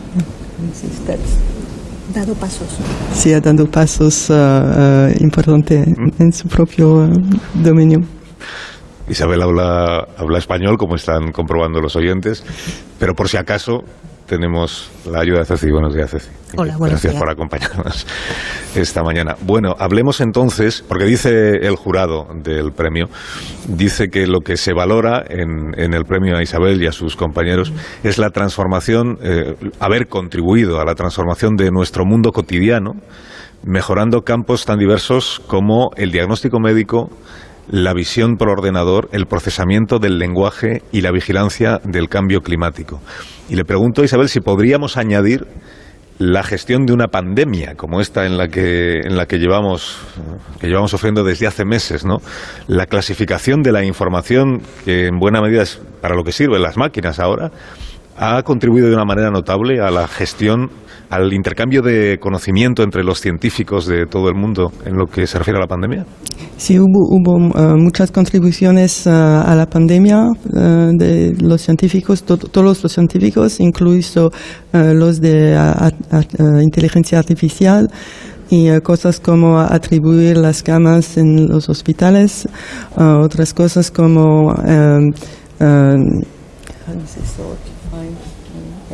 dado pasos. Sí, ha dado pasos uh, uh, importantes ¿Mm? en su propio uh, dominio. Isabel habla, habla español, como están comprobando los oyentes, pero por si acaso tenemos la ayuda de Ceci. Buenos días, Ceci. Hola, buenos Gracias días. por acompañarnos esta mañana. Bueno, hablemos entonces, porque dice el jurado del premio, dice que lo que se valora en, en el premio a Isabel y a sus compañeros es la transformación, eh, haber contribuido a la transformación de nuestro mundo cotidiano, mejorando campos tan diversos como el diagnóstico médico, la visión por ordenador, el procesamiento del lenguaje y la vigilancia del cambio climático. Y le pregunto a Isabel si podríamos añadir la gestión de una pandemia como esta en la que en la que llevamos que llevamos sufriendo desde hace meses, ¿no? La clasificación de la información, que en buena medida es para lo que sirven las máquinas ahora, ha contribuido de una manera notable a la gestión, al intercambio de conocimiento entre los científicos de todo el mundo en lo que se refiere a la pandemia. Sí, hubo, hubo uh, muchas contribuciones uh, a la pandemia uh, de los científicos, to todos los científicos, incluso uh, los de uh, uh, inteligencia artificial, y uh, cosas como atribuir las camas en los hospitales, uh, otras cosas como um, um,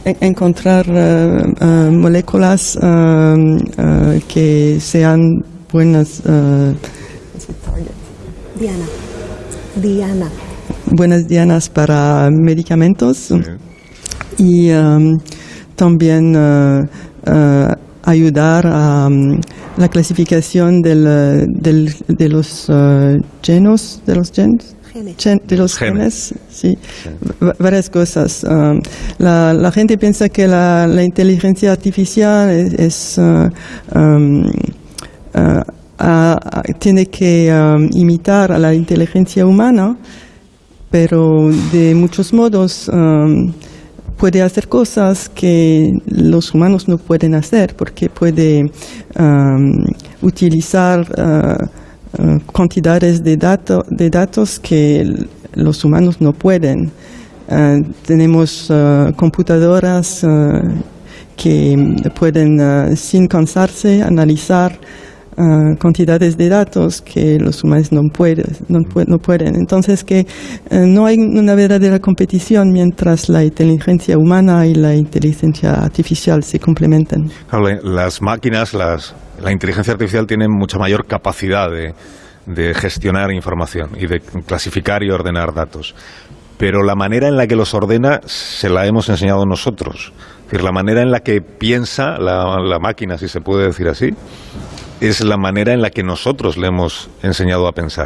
encontrar uh, uh, moléculas uh, uh, que sean buenas. Uh, Diana. Diana. Buenas dianas para medicamentos. Sí. Y um, también uh, uh, ayudar a um, la clasificación del, del, de los uh, genos, de los genes. Gen, de los genes, genes sí, sí. varias cosas. Um, la, la gente piensa que la, la inteligencia artificial es, es uh, um, uh, uh, tiene que um, imitar a la inteligencia humana, pero de muchos modos um, puede hacer cosas que los humanos no pueden hacer, porque puede um, utilizar uh, Uh, cantidades de, dato, de datos que los humanos no pueden. Uh, tenemos uh, computadoras uh, que pueden, uh, sin cansarse, analizar uh, cantidades de datos que los humanos no, puede, no, no pueden. Entonces, que uh, no hay una verdadera competición mientras la inteligencia humana y la inteligencia artificial se complementan. Claro, las máquinas, las... La inteligencia artificial tiene mucha mayor capacidad de, de gestionar información y de clasificar y ordenar datos. Pero la manera en la que los ordena se la hemos enseñado nosotros. Es decir, la manera en la que piensa la, la máquina, si se puede decir así, es la manera en la que nosotros le hemos enseñado a pensar.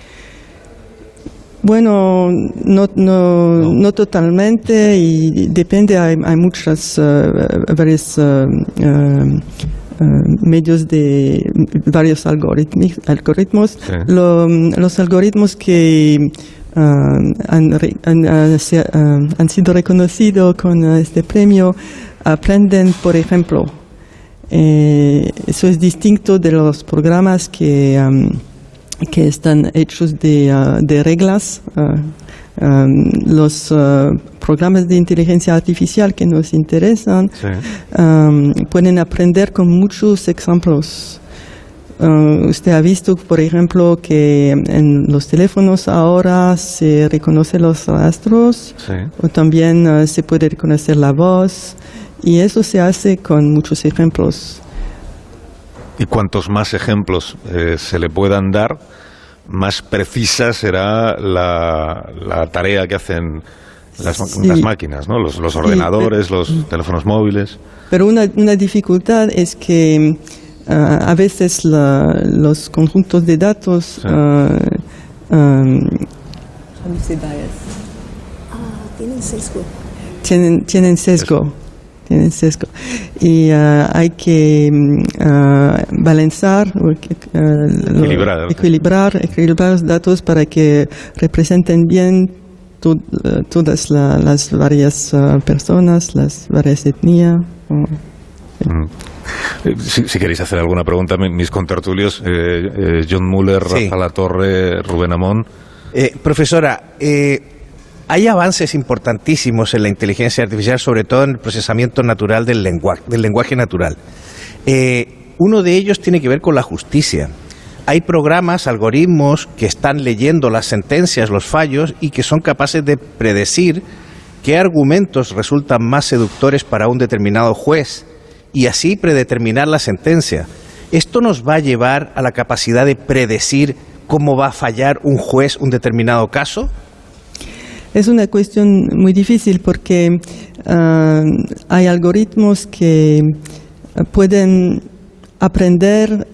Bueno, no, no, no. no totalmente, y depende, hay, hay muchas, uh, varias uh, uh, Uh, medios de varios algoritmos. algoritmos. Sí. Lo, los algoritmos que uh, han, han, uh, han sido reconocidos con uh, este premio aprenden, por ejemplo, eh, eso es distinto de los programas que, um, que están hechos de, uh, de reglas. Uh, Um, los uh, programas de inteligencia artificial que nos interesan sí. um, pueden aprender con muchos ejemplos. Uh, usted ha visto, por ejemplo, que en los teléfonos ahora se reconocen los rastros, sí. o también uh, se puede reconocer la voz, y eso se hace con muchos ejemplos. Y cuantos más ejemplos eh, se le puedan dar, más precisa será la, la tarea que hacen las, sí. las máquinas, ¿no? Los, los ordenadores, sí, pero, los teléfonos móviles. Pero una, una dificultad es que uh, a veces la, los conjuntos de datos sí. uh, um, tienen sesgo. Tienen, tienen sesgo. Tienen sesgo. Y uh, hay que uh, balancear, uh, equilibrar, equilibrar, equilibrar los datos para que representen bien to, uh, todas la, las varias uh, personas, las varias etnias. Uh, sí. mm. si, si queréis hacer alguna pregunta, mis contertulios, eh, eh, John Muller, sí. Rafa Latorre, Rubén Amón. Eh, profesora, eh, hay avances importantísimos en la inteligencia artificial, sobre todo en el procesamiento natural del lenguaje, del lenguaje natural. Eh, uno de ellos tiene que ver con la justicia. Hay programas, algoritmos que están leyendo las sentencias, los fallos, y que son capaces de predecir qué argumentos resultan más seductores para un determinado juez y así predeterminar la sentencia. ¿Esto nos va a llevar a la capacidad de predecir cómo va a fallar un juez un determinado caso? Es una cuestión muy difícil porque uh, hay algoritmos que pueden aprender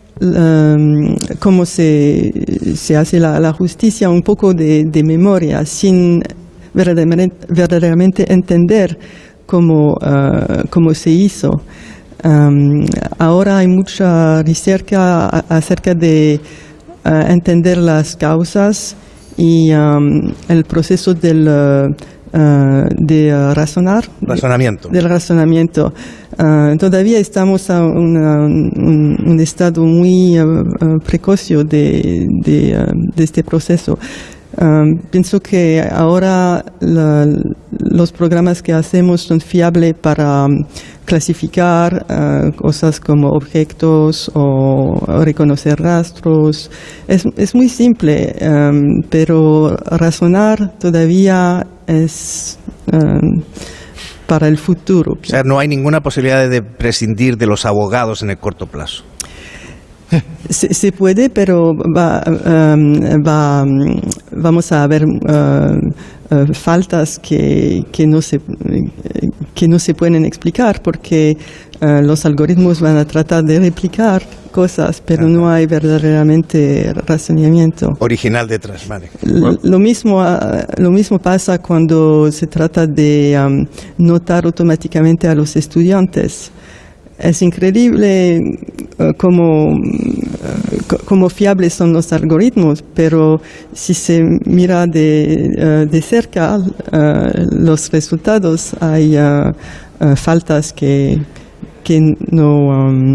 um, cómo se, se hace la, la justicia un poco de, de memoria, sin verdaderamente, verdaderamente entender cómo, uh, cómo se hizo. Um, ahora hay mucha recerca acerca de uh, entender las causas y um, el proceso del, uh, uh, de uh, razonar. Razonamiento. Del razonamiento. Uh, todavía estamos a una, un, un estado muy uh, uh, precocio de, de, uh, de este proceso. Um, pienso que ahora la, los programas que hacemos son fiables para um, clasificar uh, cosas como objetos o, o reconocer rastros. Es, es muy simple, um, pero razonar todavía es, um, para el futuro. O sea, no hay ninguna posibilidad de prescindir de los abogados en el corto plazo. Se, se puede, pero va, um, va, um, vamos a ver uh, uh, faltas que, que, no se, que no se pueden explicar porque uh, los algoritmos van a tratar de replicar cosas, pero no hay verdaderamente razonamiento original detrás, vale. L- lo mismo, uh, lo mismo pasa cuando se trata de um, notar automáticamente a los estudiantes. Es increíble uh, cómo, uh, cómo fiables son los algoritmos, pero si se mira de, uh, de cerca uh, los resultados, hay uh, uh, faltas que, que no... Um,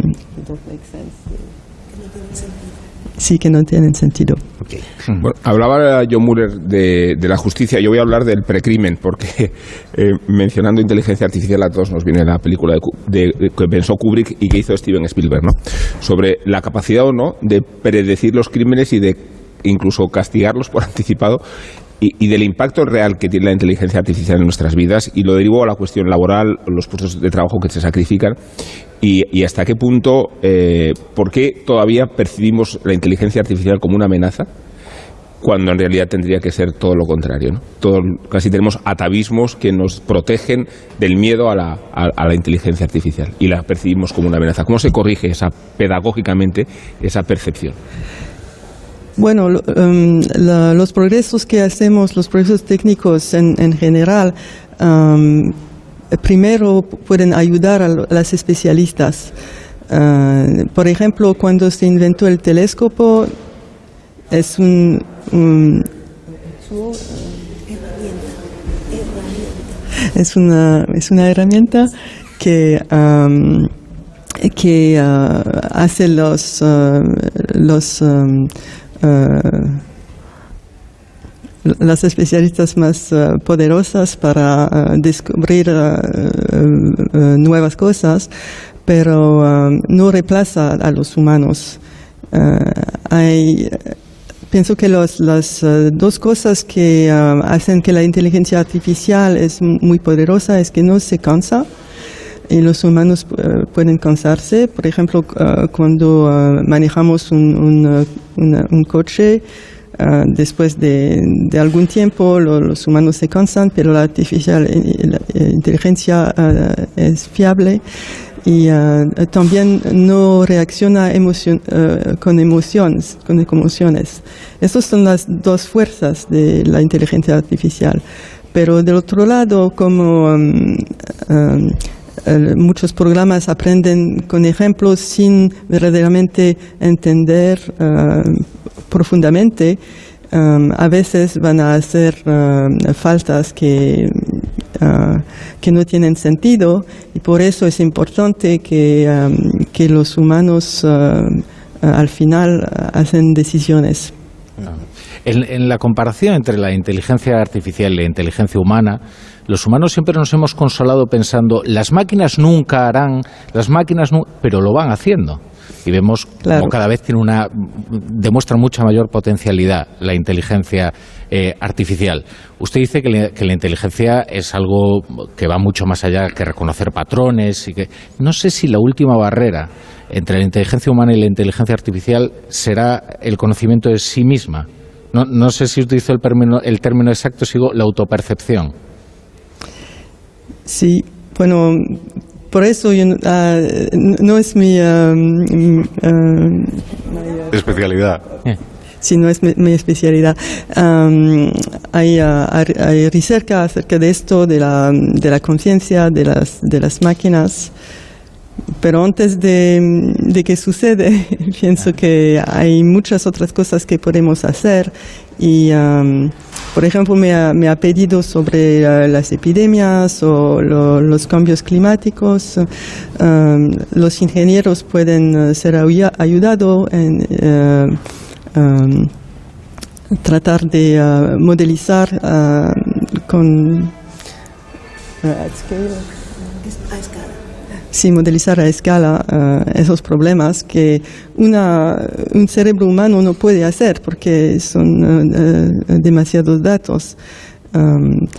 sí, que no tienen sentido. Okay. Bueno, hablaba John Mueller de, de la justicia. Yo voy a hablar del precrimen, porque eh, mencionando inteligencia artificial a todos nos viene la película de, de, que pensó Kubrick y que hizo Steven Spielberg, ¿no? Sobre la capacidad o no de predecir los crímenes y de incluso castigarlos por anticipado. Y, y del impacto real que tiene la inteligencia artificial en nuestras vidas, y lo derivo a la cuestión laboral, los puestos de trabajo que se sacrifican, y, y hasta qué punto, eh, por qué todavía percibimos la inteligencia artificial como una amenaza, cuando en realidad tendría que ser todo lo contrario, ¿no? Todo, casi tenemos atavismos que nos protegen del miedo a la, a, a la inteligencia artificial, y la percibimos como una amenaza. ¿Cómo se corrige esa, pedagógicamente esa percepción? Bueno, um, la, los progresos que hacemos, los progresos técnicos en, en general, um, primero pueden ayudar a las especialistas. Uh, por ejemplo, cuando se inventó el telescopio, es un, un es una es una herramienta que um, que uh, hace los uh, los um, Uh, las especialistas más uh, poderosas para uh, descubrir uh, uh, nuevas cosas, pero uh, no reemplaza a los humanos. Uh, hay, pienso que los, las uh, dos cosas que uh, hacen que la inteligencia artificial es muy poderosa es que no se cansa. Y los humanos uh, pueden cansarse. Por ejemplo, uh, cuando uh, manejamos un, un, uh, una, un coche, uh, después de, de algún tiempo lo, los humanos se cansan, pero la artificial la inteligencia uh, es fiable y uh, también no reacciona emoción, uh, con emociones, con emociones. Esas son las dos fuerzas de la inteligencia artificial. Pero del otro lado, como um, um, muchos programas aprenden con ejemplos sin verdaderamente entender uh, profundamente. Um, a veces van a hacer uh, faltas que, uh, que no tienen sentido, y por eso es importante que, um, que los humanos uh, uh, al final uh, hacen decisiones. En, en la comparación entre la inteligencia artificial y la inteligencia humana, los humanos siempre nos hemos consolado pensando, las máquinas nunca harán, las máquinas nu pero lo van haciendo. Y vemos claro. como cada vez tiene una, demuestra mucha mayor potencialidad la inteligencia eh, artificial. Usted dice que, le, que la inteligencia es algo que va mucho más allá que reconocer patrones y que no sé si la última barrera entre la inteligencia humana y la inteligencia artificial será el conocimiento de sí misma. No, no sé si utilizo el término, el término exacto, sigo la autopercepción. Sí, bueno, por eso yo, uh, no es mi... Uh, uh, especialidad. Sí, no es mi, mi especialidad. Um, hay, uh, hay recerca acerca de esto, de la, de la conciencia de las, de las máquinas. Pero antes de, de que sucede, pienso que hay muchas otras cosas que podemos hacer. Y, um, por ejemplo, me ha, me ha pedido sobre uh, las epidemias o lo, los cambios climáticos. Um, los ingenieros pueden uh, ser ayudados en uh, um, tratar de uh, modelizar uh, con... Uh, at scale. A escala. Sí, modelizar a escala uh, esos problemas que una, un cerebro humano no puede hacer porque son uh, uh, demasiados datos. Um,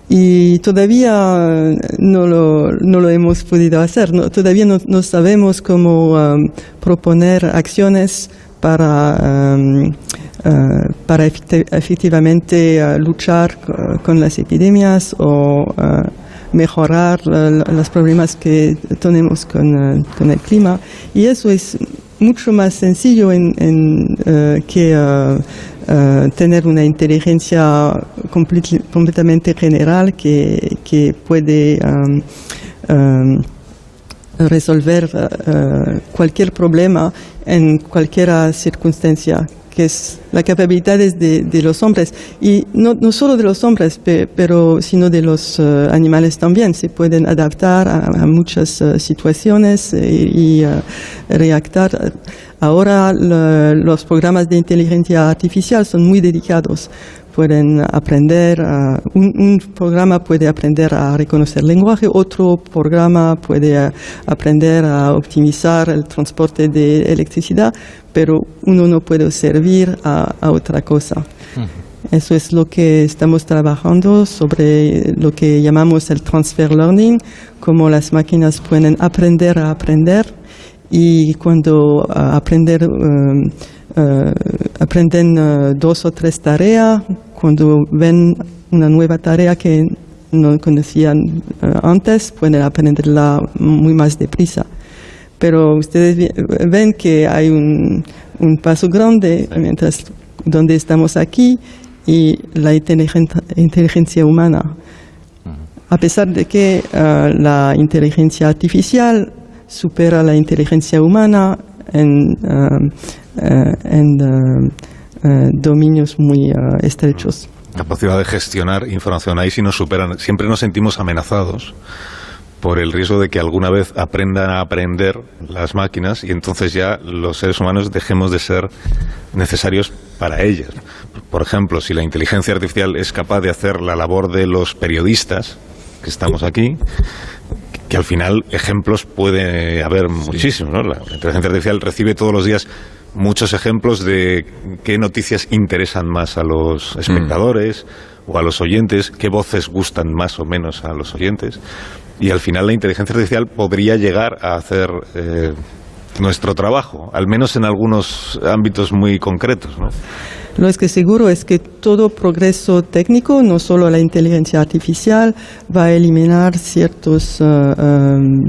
y todavía no lo, no lo hemos podido hacer. No, todavía no, no sabemos cómo um, proponer acciones para, um, uh, para efecti- efectivamente uh, luchar uh, con las epidemias o uh, mejorar uh, los problemas que tenemos con, uh, con el clima. Y eso es mucho más sencillo en, en, uh, que uh, uh, tener una inteligencia complet- completamente general que, que puede um, um, resolver uh, cualquier problema en cualquier circunstancia, que es la capacidad de, de los hombres, y no, no solo de los hombres, pe, pero sino de los uh, animales también. Se pueden adaptar a, a muchas uh, situaciones y, y uh, reactar. Ahora la, los programas de inteligencia artificial son muy dedicados. Pueden aprender, uh, un, un programa puede aprender a reconocer lenguaje, otro programa puede uh, aprender a optimizar el transporte de electricidad, pero uno no puede servir a, a otra cosa. Uh-huh. Eso es lo que estamos trabajando sobre lo que llamamos el transfer learning, cómo las máquinas pueden aprender a aprender, y cuando uh, aprender, uh, uh, aprenden uh, dos o tres tareas, cuando ven una nueva tarea que no conocían uh, antes, pueden aprenderla muy más deprisa. Pero ustedes ven que hay un, un paso grande mientras donde estamos aquí y la inteligencia, inteligencia humana. A pesar de que uh, la inteligencia artificial supera la inteligencia humana en, uh, uh, en uh, uh, dominios muy uh, estrechos. Capacidad de gestionar información, ahí sí nos superan. Siempre nos sentimos amenazados por el riesgo de que alguna vez aprendan a aprender las máquinas y entonces ya los seres humanos dejemos de ser necesarios para ellas. Por ejemplo, si la inteligencia artificial es capaz de hacer la labor de los periodistas que estamos aquí, que al final ejemplos puede haber muchísimos, ¿no? La inteligencia artificial recibe todos los días muchos ejemplos de qué noticias interesan más a los espectadores mm. o a los oyentes, qué voces gustan más o menos a los oyentes, y al final la inteligencia artificial podría llegar a hacer eh, nuestro trabajo, al menos en algunos ámbitos muy concretos, ¿no? Lo es que seguro es que todo progreso técnico, no solo la inteligencia artificial, va a eliminar ciertos uh, um,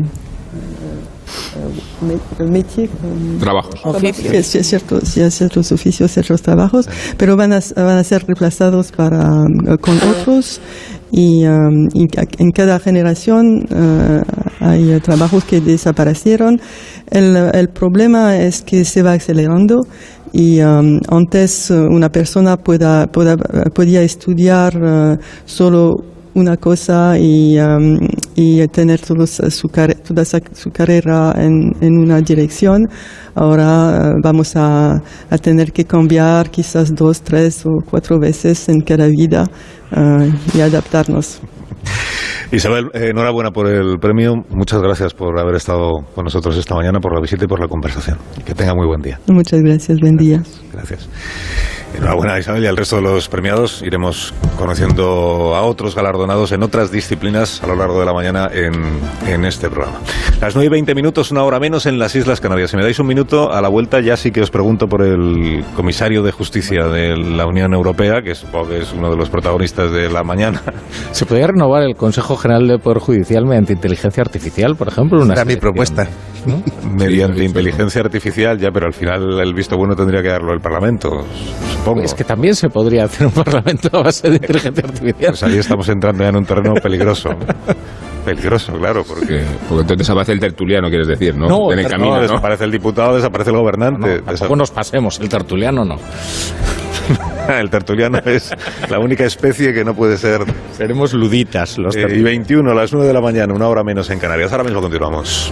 métiers, um, trabajos, oficios, sí, ciertos, sí, ciertos oficios, ciertos trabajos, pero van a, van a ser reemplazados para, uh, con otros. Y, um, y en cada generación uh, hay uh, trabajos que desaparecieron. El, el problema es que se va acelerando y um, antes uh, una persona pueda, pueda, podía estudiar uh, solo una cosa y, um, y tener todos su car- toda su carrera en, en una dirección. Ahora uh, vamos a, a tener que cambiar quizás dos, tres o cuatro veces en cada vida uh, y adaptarnos. Isabel, eh, enhorabuena por el premio. Muchas gracias por haber estado con nosotros esta mañana, por la visita y por la conversación. Que tenga muy buen día. Muchas gracias, buen día. Gracias. Enhorabuena, Isabel, y al resto de los premiados. Iremos conociendo a otros galardonados en otras disciplinas a lo largo de la mañana en, en este programa. Las nueve y veinte minutos, una hora menos en las Islas Canarias. Si me dais un minuto, a la vuelta ya sí que os pregunto por el comisario de Justicia de la Unión Europea, que supongo que es uno de los protagonistas de la mañana. ¿Se podría renovar el Consejo General de Poder Judicial mediante inteligencia artificial, por ejemplo? Una Era mi propuesta. ¿No? Mediante inteligencia artificial, ya, pero al final el visto bueno tendría que darlo el Parlamento, supongo. Es que también se podría hacer un Parlamento a base de inteligencia artificial. Pues ahí estamos entrando ya en un terreno peligroso. Peligroso, claro, porque... porque entonces desaparece el tertuliano, quieres decir, ¿no? No, en el camino, no, ¿no? Desaparece el diputado, desaparece el gobernante. No, no, tampoco nos pasemos, el tertuliano no. El tertuliano es la única especie que no puede ser. Seremos luditas los eh, Y veintiuno, a las nueve de la mañana, una hora menos en Canarias. Ahora mismo continuamos.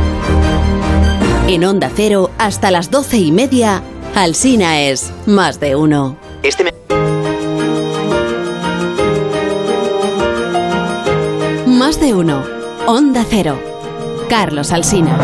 En Onda Cero, hasta las doce y media, Alsina es Más de Uno. Este me... Más de Uno, Onda Cero. Carlos Alsina.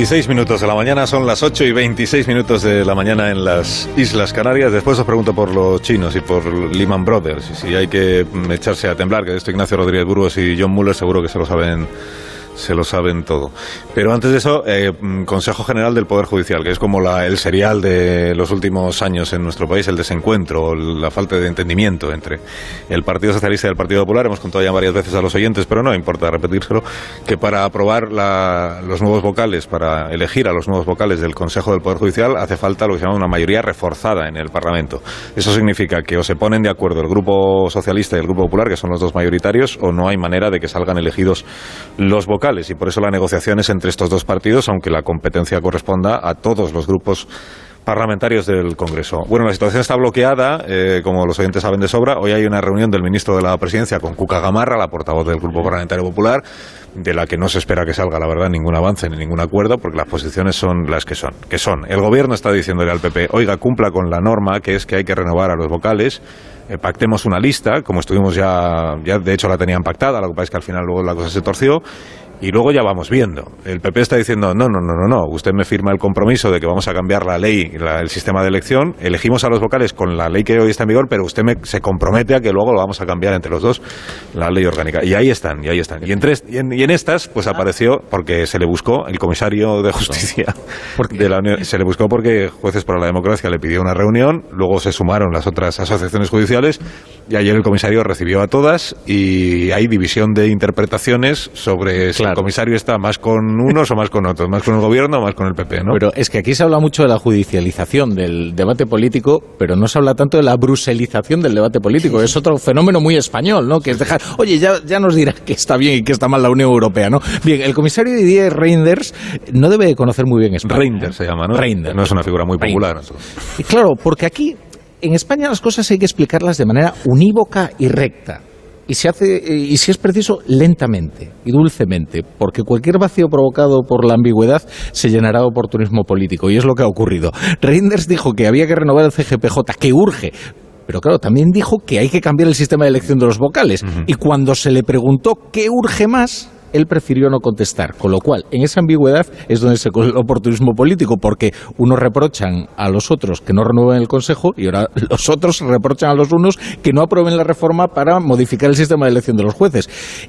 veintiséis minutos de la mañana, son las ocho y veintiséis minutos de la mañana en las Islas Canarias. Después os pregunto por los chinos y por Lehman Brothers, y si hay que echarse a temblar, que esto Ignacio Rodríguez Burgos y John Muller seguro que se lo saben se lo saben todo. Pero antes de eso, eh, Consejo General del Poder Judicial, que es como la, el serial de los últimos años en nuestro país, el desencuentro, la falta de entendimiento entre el Partido Socialista y el Partido Popular. Hemos contado ya varias veces a los oyentes, pero no importa repetírselo, que para aprobar la, los nuevos vocales, para elegir a los nuevos vocales del Consejo del Poder Judicial, hace falta lo que se llama una mayoría reforzada en el Parlamento. Eso significa que o se ponen de acuerdo el Grupo Socialista y el Grupo Popular, que son los dos mayoritarios, o no hay manera de que salgan elegidos los vocales. Y por eso la negociación es entre estos dos partidos, aunque la competencia corresponda a todos los grupos parlamentarios del Congreso. Bueno, la situación está bloqueada, eh, como los oyentes saben de sobra. Hoy hay una reunión del ministro de la Presidencia con Cuca Gamarra, la portavoz del Grupo Parlamentario Popular, de la que no se espera que salga, la verdad, ningún avance ni ningún acuerdo, porque las posiciones son las que son. Que son. El Gobierno está diciéndole al P P, oiga, cumpla con la norma, que es que hay que renovar a los vocales, eh, pactemos una lista, como estuvimos ya, ya de hecho la tenían pactada, lo que pasa es que al final luego la cosa se torció. Y luego ya vamos viendo. El P P está diciendo, no, no, no, no, no, usted me firma el compromiso de que vamos a cambiar la ley, la, el sistema de elección, elegimos a los vocales con la ley que hoy está en vigor, pero usted me, se compromete a que luego lo vamos a cambiar entre los dos, la ley orgánica. Y ahí están, y ahí están. Y, entre, y, en, y en estas, pues apareció, porque se le buscó, el comisario de Justicia de la Unión, se le buscó porque Jueces por la Democracia le pidió una reunión, luego se sumaron las otras asociaciones judiciales, y ayer el comisario recibió a todas, y hay división de interpretaciones sobre si el comisario está más con unos o más con otros, más con el gobierno o más con el P P, ¿no? Pero es que aquí se habla mucho de la judicialización del debate político, pero no se habla tanto de la bruselización del debate político. Sí. Es otro fenómeno muy español, ¿no? Que es dejar, oye, ya, ya nos dirá que está bien y que está mal la Unión Europea, ¿no? Bien, el comisario Didier Reynders no debe conocer muy bien España. Reynders se llama, ¿no? Reynders. No es una figura muy popular. Y claro, porque aquí, en España, las cosas hay que explicarlas de manera unívoca y recta. Y se hace, y si es preciso, lentamente y dulcemente, porque cualquier vacío provocado por la ambigüedad se llenará de oportunismo político, y es lo que ha ocurrido. Reynders dijo que había que renovar el C G P J, que urge, pero claro, también dijo que hay que cambiar el sistema de elección de los vocales, uh-huh. Y cuando se le preguntó qué urge más, él prefirió no contestar, con lo cual, en esa ambigüedad es donde se coge el oportunismo político, porque unos reprochan a los otros que no renueven el Consejo y ahora los otros reprochan a los unos que no aprueben la reforma para modificar el sistema de elección de los jueces.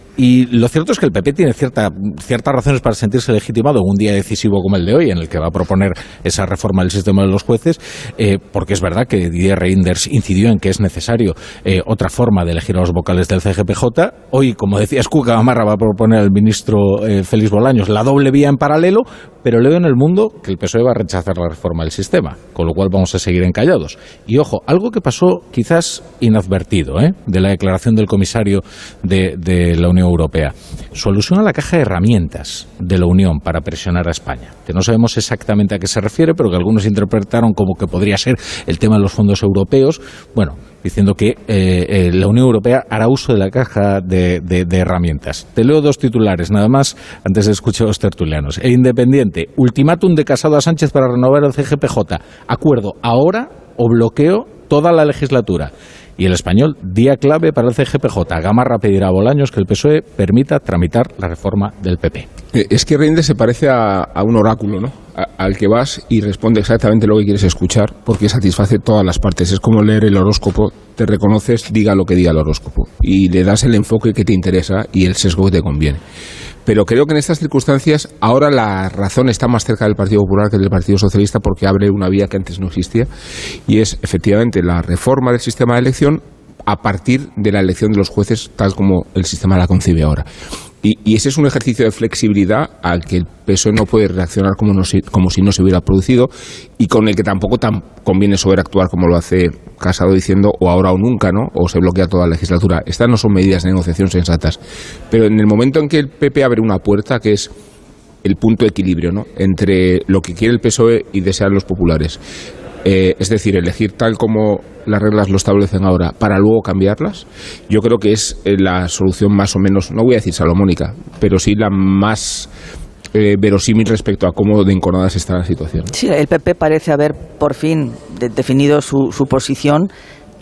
Y lo cierto es que el P P tiene cierta, ciertas razones para sentirse legitimado en un día decisivo como el de hoy, en el que va a proponer esa reforma del sistema de los jueces, eh, porque es verdad que Didier Reynders incidió en que es necesario eh, otra forma de elegir a los vocales del C G P J. Hoy, como decías, Cuca Gamarra va a proponer al ministro eh, Félix Bolaños la doble vía en paralelo, pero leo en El Mundo que el P S O E va a rechazar la reforma del sistema, con lo cual vamos a seguir encallados. Y ojo, algo que pasó quizás inadvertido, ¿eh? de la declaración del comisario de, de la Unión Europea, su alusión a la caja de herramientas de la Unión para presionar a España, que no sabemos exactamente a qué se refiere, pero que algunos interpretaron como que podría ser el tema de los fondos europeos, bueno, diciendo que eh, eh, la Unión Europea hará uso de la caja de, de, de herramientas. Te leo dos titulares, nada más, antes de escuchar a los tertulianos. El Independiente, ultimátum de Casado a Sánchez para renovar el C G P J. Acuerdo ahora o bloqueo toda la legislatura. Y El Español, día clave para el C G P J. Gamarra pedirá a Bolaños que el P S O E permita tramitar la reforma del P P. Es que Reynders se parece a, a un oráculo, ¿no? A, al que vas y responde exactamente lo que quieres escuchar, porque satisface todas las partes. Es como leer el horóscopo, te reconoces, diga lo que diga el horóscopo, y le das el enfoque que te interesa y el sesgo que te conviene. Pero creo que en estas circunstancias ahora la razón está más cerca del Partido Popular que del Partido Socialista, porque abre una vía que antes no existía, y es efectivamente la reforma del sistema de elección a partir de la elección de los jueces, tal como el sistema la concibe ahora. Y, y ese es un ejercicio de flexibilidad al que el P S O E no puede reaccionar como, no si, como si no se hubiera producido, y con el que tampoco tan conviene sobreactuar como lo hace Casado diciendo o ahora o nunca, ¿no? O se bloquea toda la legislatura. Estas no son medidas de negociación sensatas. Pero en el momento en que el P P abre una puerta, que es el punto de equilibrio, ¿no?, entre lo que quiere el P S O E y desean los populares, Eh, es decir, elegir tal como las reglas lo establecen ahora para luego cambiarlas, yo creo que es eh, la solución más o menos, no voy a decir salomónica, pero sí la más eh, verosímil respecto a cómo de enconadas está la situación. Sí, el P P parece haber por fin de, definido su, su posición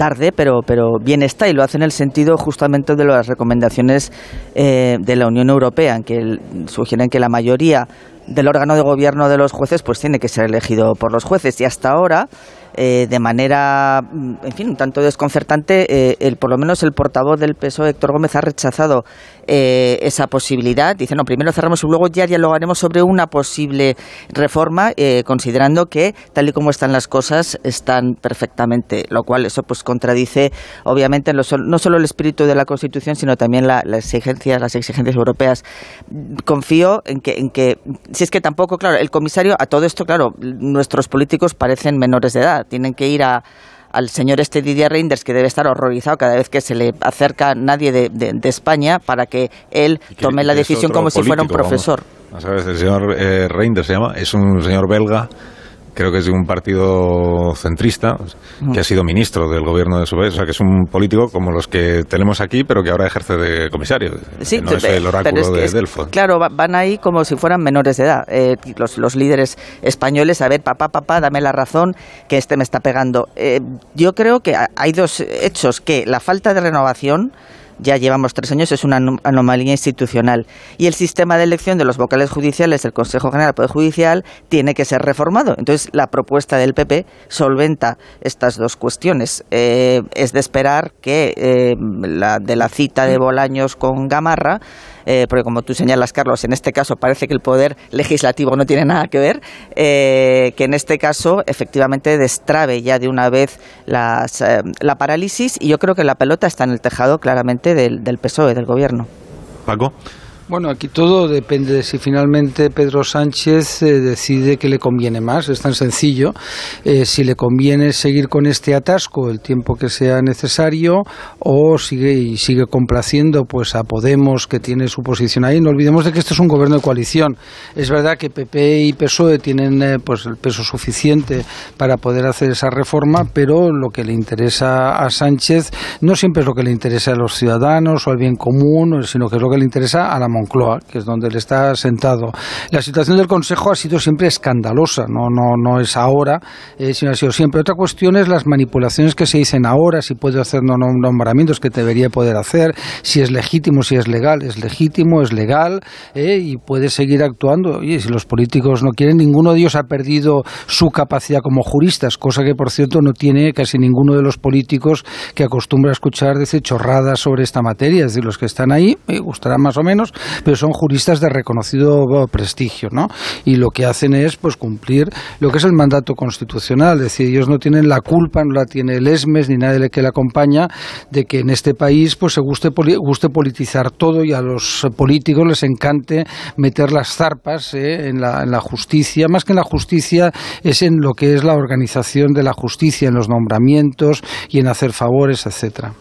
tarde, pero, pero bien está, y lo hace en el sentido justamente de las recomendaciones eh, de la Unión Europea, en que el, sugieren que la mayoría del órgano de gobierno de los jueces pues tiene que ser elegido por los jueces, y hasta ahora eh, de manera, en fin, un tanto desconcertante, eh, el, por lo menos el portavoz del P S O E, Héctor Gómez, ha rechazado eh, esa posibilidad. Dice, no, primero cerramos y luego ya dialogaremos sobre una posible reforma, eh, considerando que tal y como están las cosas están perfectamente, lo cual eso pues contradice obviamente no solo el espíritu de la Constitución, sino también la, la exigencia, las exigencias europeas. Confío en que, en que, si es que tampoco, claro, el comisario, a todo esto, claro, nuestros políticos parecen menores de edad. Tienen que ir a, al señor este Didier Reynders, que debe estar horrorizado cada vez que se le acerca nadie de, de, de España, para que él tome la decisión como si fuera un profesor. Vamos. ¿Sabes? El señor eh, Reynders se llama, es un señor belga, creo que es de un partido centrista, que ha sido ministro del gobierno de su país, o sea que es un político como los que tenemos aquí, pero que ahora ejerce de comisario, sí, que no es el oráculo es que de es, Delfos. Claro, van ahí como si fueran menores de edad, eh, los, los líderes españoles, a ver, papá, papá, dame la razón, que este me está pegando. Eh, yo creo que hay dos hechos, que la falta de renovación, ya llevamos tres años, es una anomalía institucional. Y el sistema de elección de los vocales judiciales del Consejo General del Poder Judicial tiene que ser reformado. Entonces, la propuesta del P P solventa estas dos cuestiones. Eh, es de esperar que eh, la, de la cita de Bolaños con Gamarra, eh, porque como tú señalas, Carlos, en este caso parece que el poder legislativo no tiene nada que ver, eh, que en este caso efectivamente destrabe ya de una vez las, eh, la parálisis, y yo creo que la pelota está en el tejado claramente del, del P S O E, del gobierno. Paco. Bueno, aquí todo depende de si finalmente Pedro Sánchez eh, decide que le conviene más. Es tan sencillo. Eh, si le conviene seguir con este atasco el tiempo que sea necesario, o sigue y sigue complaciendo pues a Podemos, que tiene su posición ahí. No olvidemos de que este es un gobierno de coalición. Es verdad que P P y P S O E tienen eh, pues el peso suficiente para poder hacer esa reforma, pero lo que le interesa a Sánchez no siempre es lo que le interesa a los ciudadanos o al bien común, sino que es lo que le interesa a la Moncloa, que es donde él está sentado. La situación del Consejo ha sido siempre escandalosa, no no no es ahora, eh, sino ha sido siempre. Otra cuestión es las manipulaciones que se dicen ahora, si puede hacer no nombramientos, que debería poder hacer, si es legítimo, si es legal. Es legítimo, es legal, eh, y puede seguir actuando. Oye, si los políticos no quieren, ninguno de ellos ha perdido su capacidad como juristas, cosa que, por cierto, no tiene casi ninguno de los políticos que acostumbra a escuchar decir chorradas sobre esta materia. Es decir, los que están ahí, me gustará más o menos, pero son juristas de reconocido prestigio, ¿no? Y lo que hacen es pues cumplir lo que es el mandato constitucional. Es decir, ellos no tienen la culpa, no la tiene el ESMES ni nadie que le acompaña, de que en este país pues se guste, guste politizar todo, y a los políticos les encante meter las zarpas eh, en, la, en la justicia. Más que en la justicia, es en lo que es la organización de la justicia, en los nombramientos y en hacer favores, etcétera.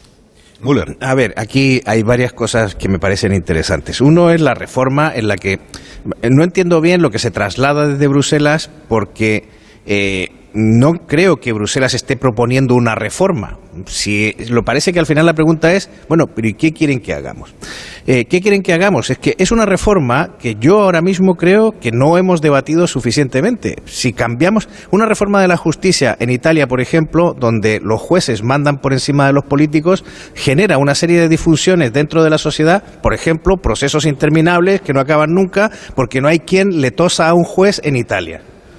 Müller. A ver, aquí hay varias cosas que me parecen interesantes. Uno es la reforma, en la que no entiendo bien lo que se traslada desde Bruselas, porque eh, no creo que Bruselas esté proponiendo una reforma. Si lo parece que al final la pregunta es, bueno, pero ¿y qué quieren que hagamos? Eh, ¿Qué quieren que hagamos? Es que es una reforma que yo ahora mismo creo que no hemos debatido suficientemente. Si cambiamos una reforma de la justicia en Italia, por ejemplo, donde los jueces mandan por encima de los políticos, genera una serie de disfunciones dentro de la sociedad, por ejemplo, procesos interminables que no acaban nunca porque no hay quien le tosa a un juez en Italia.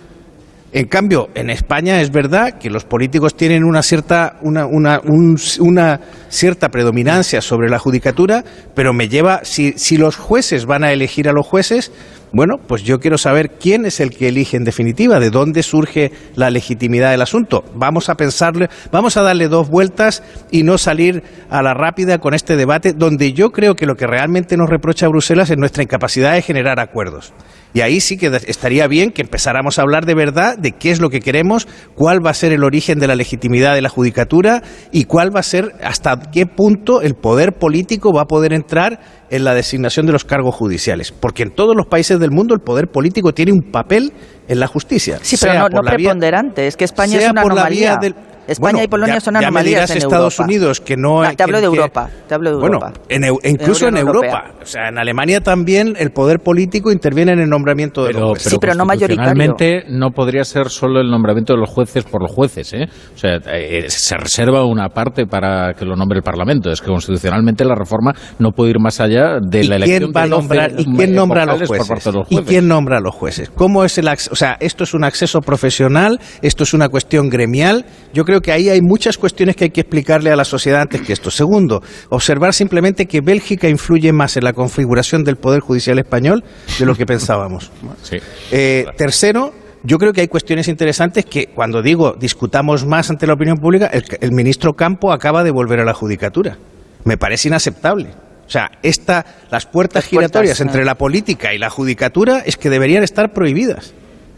En cambio, en España es verdad que los políticos tienen una cierta una, una, un, una cierta predominancia sobre la judicatura, pero me lleva, si, si los jueces van a elegir a los jueces, bueno, pues yo quiero saber quién es el que elige en definitiva, de dónde surge la legitimidad del asunto. Vamos a pensarle, vamos a darle dos vueltas y no salir a la rápida con este debate, donde yo creo que lo que realmente nos reprocha Bruselas es nuestra incapacidad de generar acuerdos. Y ahí sí que estaría bien que empezáramos a hablar de verdad de qué es lo que queremos, cuál va a ser el origen de la legitimidad de la judicatura y cuál va a ser, hasta qué punto el poder político va a poder entrar en la designación de los cargos judiciales. Porque en todos los países del mundo el poder político tiene un papel en la justicia. Sí, pero no, no preponderante, vía, es que España es una anomalía. Del, España bueno, y Polonia ya, son anomalías ya me dirás en Estados Europa. Unidos que no... no te hablo que, de que, Europa, te hablo de bueno, Europa. En, incluso en, en Europa. Europea. O sea, en Alemania también el poder político interviene en el nombramiento de pero, los jueces. Pero sí, pero no mayoritario. Constitucionalmente no podría ser solo el nombramiento de los jueces por los jueces, ¿eh? O sea, eh, se reserva una parte para que lo nombre el Parlamento. Es que constitucionalmente la reforma no puede ir más allá de la elección quién va a nombrar, de ¿Y quién nombra a los por jueces? parte de los ¿Y jueces? quién nombra a los jueces? ¿Cómo es el acceso? O sea, esto es un acceso profesional, esto es una cuestión gremial. Yo creo que ahí hay muchas cuestiones que hay que explicarle a la sociedad antes que esto. Segundo, observar simplemente que Bélgica influye más en la configuración del Poder Judicial español de lo que pensábamos. Sí. Eh, tercero, yo creo que hay cuestiones interesantes que, cuando digo discutamos más ante la opinión pública, el, el ministro Campo acaba de volver a la judicatura. Me parece inaceptable. O sea, esta, las puertas las giratorias puertas, entre eh. la política y la judicatura es que deberían estar prohibidas.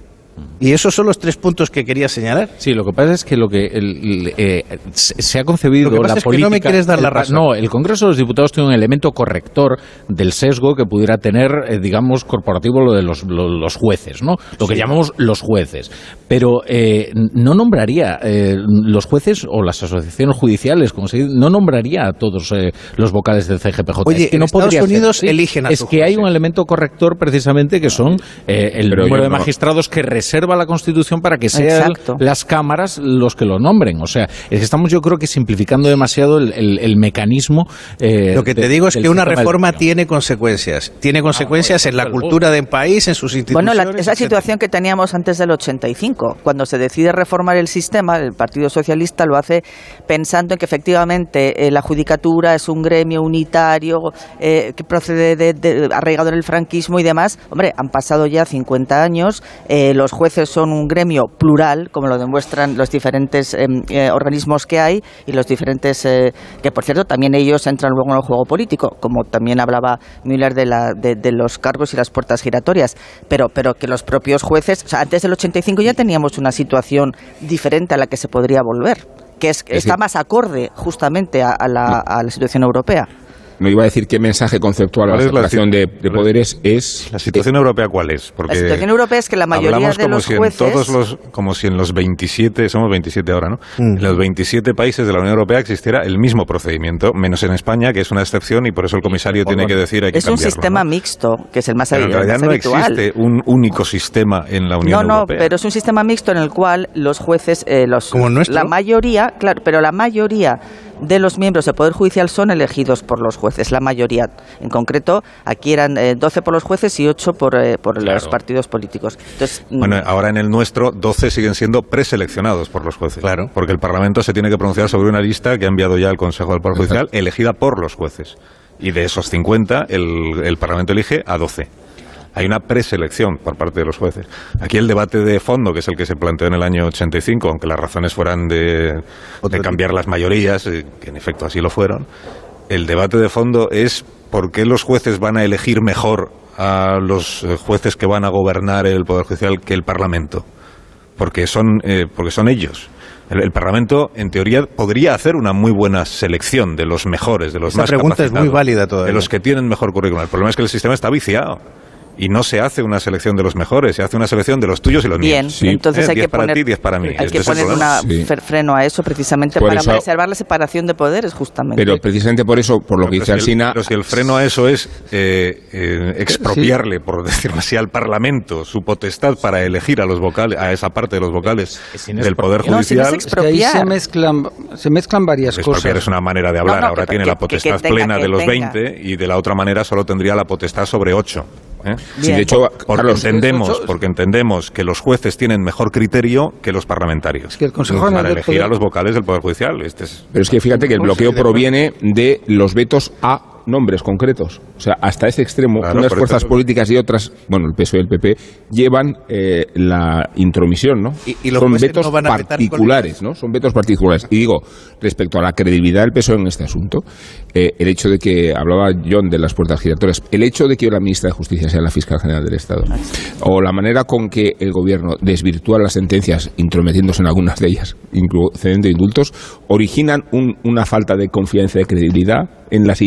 Y esos son los tres puntos que quería señalar. Sí, lo que pasa es que lo que el, eh, se ha concebido lo que pasa la es política. Que no me quieres dar la el, razón. No, el Congreso de los Diputados tiene un elemento corrector del sesgo que pudiera tener, eh, digamos, corporativo lo de los, lo, los jueces, ¿no? Lo que sí. llamamos los jueces. Pero eh, no nombraría eh, los jueces o las asociaciones judiciales, como se dice, no nombraría a todos eh, los vocales del C G P J. Oye, es que en no Estados Unidos ser, ¿sí? eligen a Es su que juez, hay un elemento corrector precisamente que son eh, el Pero número de no. magistrados que reserva la Constitución para que sean Exacto. las cámaras los que lo nombren. O sea, es que estamos yo creo que simplificando demasiado el, el, el mecanismo. Eh, lo que te de, digo es que una reforma del... tiene consecuencias. Tiene consecuencias ah, en la cultura del país, en sus instituciones. Bueno, la, esa situación que teníamos antes del ochenta y cinco, cuando se decide reformar el sistema, el Partido Socialista lo hace pensando en que efectivamente eh, la judicatura es un gremio unitario eh, que procede de, de, arraigado en el franquismo y demás. Hombre, han pasado ya cincuenta años, eh, los jueces son un gremio plural, como lo demuestran los diferentes eh, eh, organismos que hay y los diferentes, eh, que por cierto también ellos entran luego en el juego político, como también hablaba Müller de, la, de, de los cargos y las puertas giratorias, pero, pero que los propios jueces, o sea, antes del ochenta y cinco ya teníamos una situación diferente a la que se podría volver, que es, está más acorde justamente a, a, la, a la situación europea. No iba a decir qué mensaje conceptual a la separación de, de poderes es... ¿La situación eh, europea cuál es? Porque la situación europea es que la mayoría hablamos de como los si jueces... En todos los, como si en los veintisiete, somos veintisiete ahora, ¿no? Mm. En los veintisiete países de la Unión Europea existiera el mismo procedimiento, menos en España, que es una excepción, y por eso el comisario tiene que decir hay que es cambiarlo. Es un sistema ¿no? mixto, que es el más, pero en realidad más no habitual. existe un único sistema en la Unión no, Europea. No, pero es un sistema mixto en el cual los jueces, eh, los, ¿Como nuestro? La mayoría, claro, pero la mayoría de los miembros del Poder Judicial son elegidos por los jueces, la mayoría. En concreto, aquí eran eh, doce por los jueces y ocho por, eh, por claro. los partidos políticos. Entonces, bueno, ahora en el nuestro, doce siguen siendo preseleccionados por los jueces. Claro. Porque el Parlamento se tiene que pronunciar sobre una lista que ha enviado ya el Consejo del Poder Judicial, elegida por los jueces. Y de esos cincuenta, el, el Parlamento elige a doce. Hay una preselección por parte de los jueces. Aquí el debate de fondo, que es el que se planteó en el año ochenta y cinco, aunque las razones fueran de, de cambiar las mayorías, que en efecto así lo fueron, el debate de fondo es por qué los jueces van a elegir mejor a los jueces que van a gobernar el Poder Judicial que el Parlamento. Porque son, eh, porque son ellos. El, el Parlamento, en teoría, podría hacer una muy buena selección de los mejores, de los Esa más pregunta capacitados, es muy válida todavía. de los que tienen mejor currículum. El problema es que el sistema está viciado. Y no se hace una selección de los mejores, se hace una selección de los tuyos y los Bien, míos. Bien, entonces eh, hay diez que para poner, ti, diez para mí. Hay este que poner un sí. freno a eso precisamente por para eso, preservar la separación de poderes, justamente. Pero precisamente por eso, por lo pero que dice si el, Alsina... Pero si el freno a eso es eh, eh, expropiarle, sí. por decirlo así, al Parlamento su potestad para elegir a los vocales, a esa parte de los vocales del Poder Judicial... No, si no es expropiar. Es que ahí se mezclan, se mezclan varias pues cosas. Expropiar es una manera de hablar. No, no, Ahora que, tiene que, la potestad que tenga, plena de los tenga. veinte y de la otra manera solo tendría la potestad sobre ocho. ¿Eh? Sí, de hecho, porque Carlos, entendemos, porque entendemos que los jueces tienen mejor criterio que los parlamentarios. Es que el Consejo para General elegir del Poder... a los vocales del Poder Judicial. Este es... Pero es que fíjate que el bloqueo proviene de los vetos a nombres concretos. O sea, hasta ese extremo, claro, unas fuerzas eso... políticas y otras, bueno, el P S O E y el P P, llevan eh, la intromisión, ¿no? Y, y los Son vetos no van a particulares, ¿no? Son vetos particulares. Y digo, respecto a la credibilidad del P S O E en este asunto, eh, el hecho de que, hablaba John de las puertas giratorias, el hecho de que la ministra de Justicia sea la fiscal general del Estado, o la manera con que el gobierno desvirtúa las sentencias, intrometiéndose en algunas de ellas, incluyendo indultos, originan un, una falta de confianza y de credibilidad en las intenciones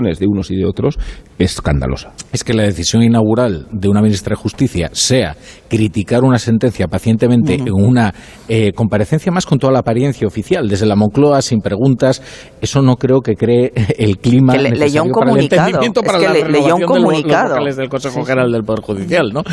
decisiones de unos y de otros es escandalosa. Es que la decisión inaugural de una ministra de Justicia sea criticar una sentencia pacientemente uh-huh. en una eh, comparecencia más con toda la apariencia oficial, desde la Moncloa, sin preguntas, eso no creo que cree el clima que le, necesario leyó un para comunicado. el entendimiento, para es que la le, leyó un comunicado. De los del Consejo sí, General sí. del Poder Judicial, ¿no?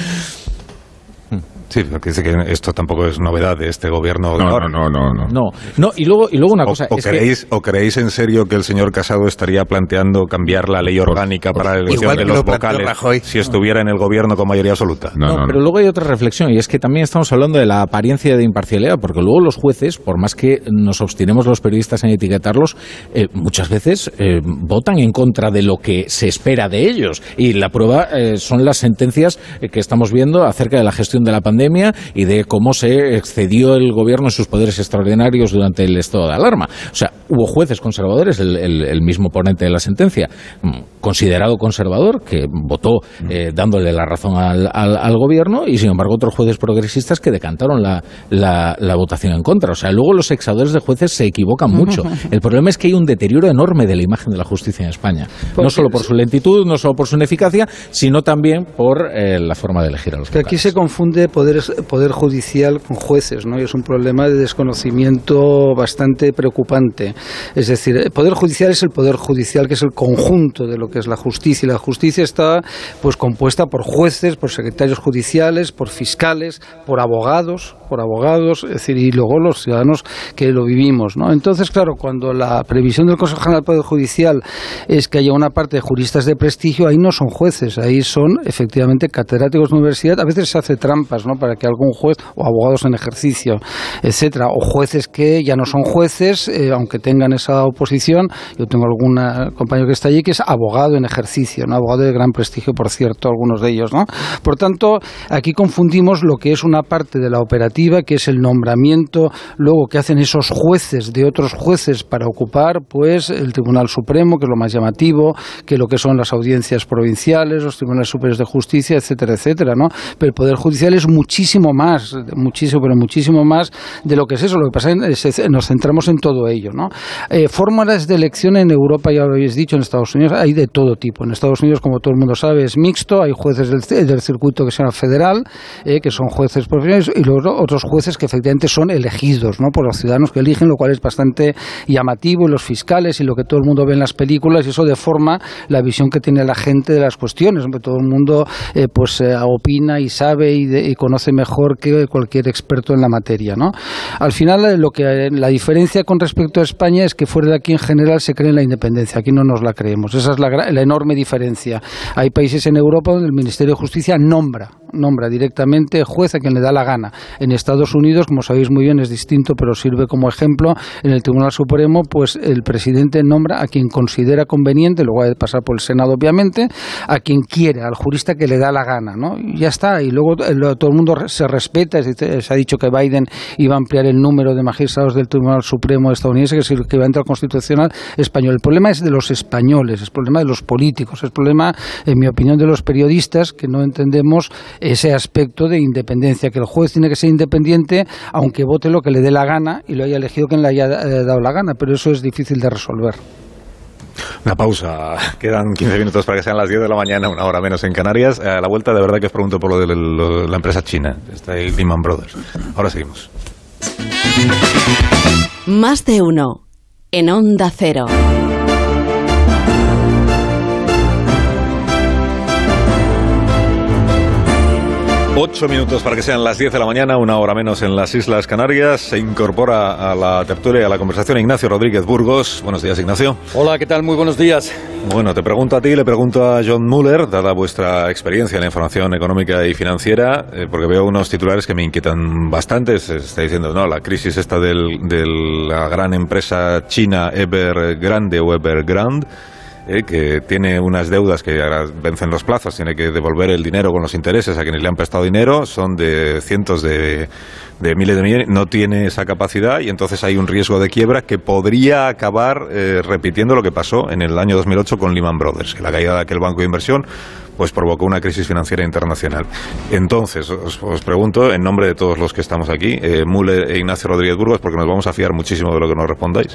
Sí, porque dice que esto tampoco es novedad de este gobierno. No, no, no, no, no. No, no y luego y luego una cosa. O, o es creéis, que... o creéis en serio que el señor Casado estaría planteando cambiar la ley orgánica para la elección de los vocales Rajoy. si estuviera en el gobierno con mayoría absoluta? No, no, no, no, pero luego hay otra reflexión y es que también estamos hablando de la apariencia de imparcialidad, porque luego los jueces, por más que nos obstinemos los periodistas en etiquetarlos, eh, muchas veces eh, votan en contra de lo que se espera de ellos y la prueba eh, son las sentencias eh, que estamos viendo acerca de la gestión de la pandemia y de cómo se excedió el gobierno en sus poderes extraordinarios durante el estado de alarma. O sea, hubo jueces conservadores, el, el, el mismo ponente de la sentencia, considerado conservador, que votó eh, dándole la razón al, al, al gobierno, y sin embargo otros jueces progresistas que decantaron la, la, la votación en contra. O sea, luego los exadores de jueces se equivocan mucho. El problema es que hay un deterioro enorme de la imagen de la justicia en España. No solo por su lentitud, no solo por su ineficacia, sino también por eh, la forma de elegir a los vocales. Que aquí se confunde poder, poder judicial con jueces, ¿no? Y es un problema de desconocimiento bastante preocupante. Es decir, el poder judicial es el poder judicial, que es el conjunto de lo que es la justicia, y la justicia está pues compuesta por jueces, por secretarios judiciales, por fiscales, por abogados, por abogados, es decir, y luego los ciudadanos que lo vivimos, ¿no? Entonces, claro, cuando la previsión del Consejo General del Poder Judicial es que haya una parte de juristas de prestigio, ahí no son jueces, ahí son efectivamente catedráticos de universidad. A veces se hace trampas, ¿no?, para que algún juez o abogados en ejercicio, etcétera, o jueces que ya no son jueces, eh, aunque tengan esa oposición. Yo tengo algún compañero que está allí que es abogado en ejercicio, ¿no?, abogado de gran prestigio, por cierto, algunos de ellos, ¿no? Por tanto, aquí confundimos lo que es una parte de la operativa, que es el nombramiento, luego que hacen esos jueces de otros jueces para ocupar, pues, el Tribunal Supremo, que es lo más llamativo, que lo que son las audiencias provinciales, los tribunales superiores de justicia, etcétera, etcétera, ¿no? Pero el Poder Judicial es muchísimo más, muchísimo, pero muchísimo más de lo que es eso. Lo que pasa es que nos centramos en todo ello, ¿no? Eh, fórmulas de elección en Europa, ya lo habéis dicho, en Estados Unidos hay de todo tipo. En Estados Unidos, como todo el mundo sabe, es mixto. Hay jueces del, del circuito que se llama federal, eh, que son jueces profesionales, y luego otros jueces que efectivamente son elegidos, ¿no?, por los ciudadanos que eligen, lo cual es bastante llamativo, y los fiscales y lo que todo el mundo ve en las películas, y eso deforma la visión que tiene la gente de las cuestiones. Hombre, todo el mundo eh, pues eh, opina y sabe y, de, y conoce mejor que cualquier experto en la materia, ¿no? Al final, lo que la diferencia con respecto a España es que fuera de aquí en general se cree en la independencia, aquí no nos la creemos. Esa es la, la enorme diferencia. Hay países en Europa donde el Ministerio de Justicia nombra nombra directamente juez a quien le da la gana. En Estados Unidos, como sabéis muy bien, es distinto, pero sirve como ejemplo. En el Tribunal Supremo, pues el presidente nombra a quien considera conveniente, luego hay que pasar por el Senado, obviamente, a quien quiere, al jurista que le da la gana, ¿no? Y ya está. Y luego todo el mundo se respeta. Se ha dicho que Biden iba a ampliar el número de magistrados del Tribunal Supremo estadounidense, que es el que va a entrar al Constitucional español. El problema es de los españoles, es el problema de los políticos, es el problema, en mi opinión, de los periodistas, que no entendemos ese aspecto de independencia, que el juez tiene que ser independiente aunque vote lo que le dé la gana y lo haya elegido quien le haya eh, dado la gana, pero eso es difícil de resolver. Una pausa, quedan quince minutos para que sean las diez de la mañana, una hora menos en Canarias. A la vuelta, de verdad que os pregunto por lo de lo, la empresa china, está ahí Lehman Brothers. Ahora seguimos. Más de uno en Onda Cero. Ocho minutos para que sean las diez de la mañana, una hora menos en las Islas Canarias. Se incorpora a la tertulia y a la conversación Ignacio Rodríguez Burgos. Buenos días, Ignacio. Hola, ¿qué tal? Muy buenos días. Bueno, te pregunto a ti, le pregunto a John Muller, dada vuestra experiencia en la información económica y financiera, eh, porque veo unos titulares que me inquietan bastante. Se está diciendo, no, la crisis esta del, de la gran empresa china Evergrande o Evergrande, Eh, que tiene unas deudas que ahora vencen los plazos, tiene que devolver el dinero con los intereses a quienes le han prestado dinero, son de cientos de, de miles de millones, no tiene esa capacidad y entonces hay un riesgo de quiebra que podría acabar eh, repitiendo lo que pasó en el año dos mil ocho con Lehman Brothers, que la caída de aquel banco de inversión pues provocó una crisis financiera internacional. Entonces, os, os pregunto, en nombre de todos los que estamos aquí, eh, Müller e Ignacio Rodríguez Burgos, porque nos vamos a fiar muchísimo de lo que nos respondáis,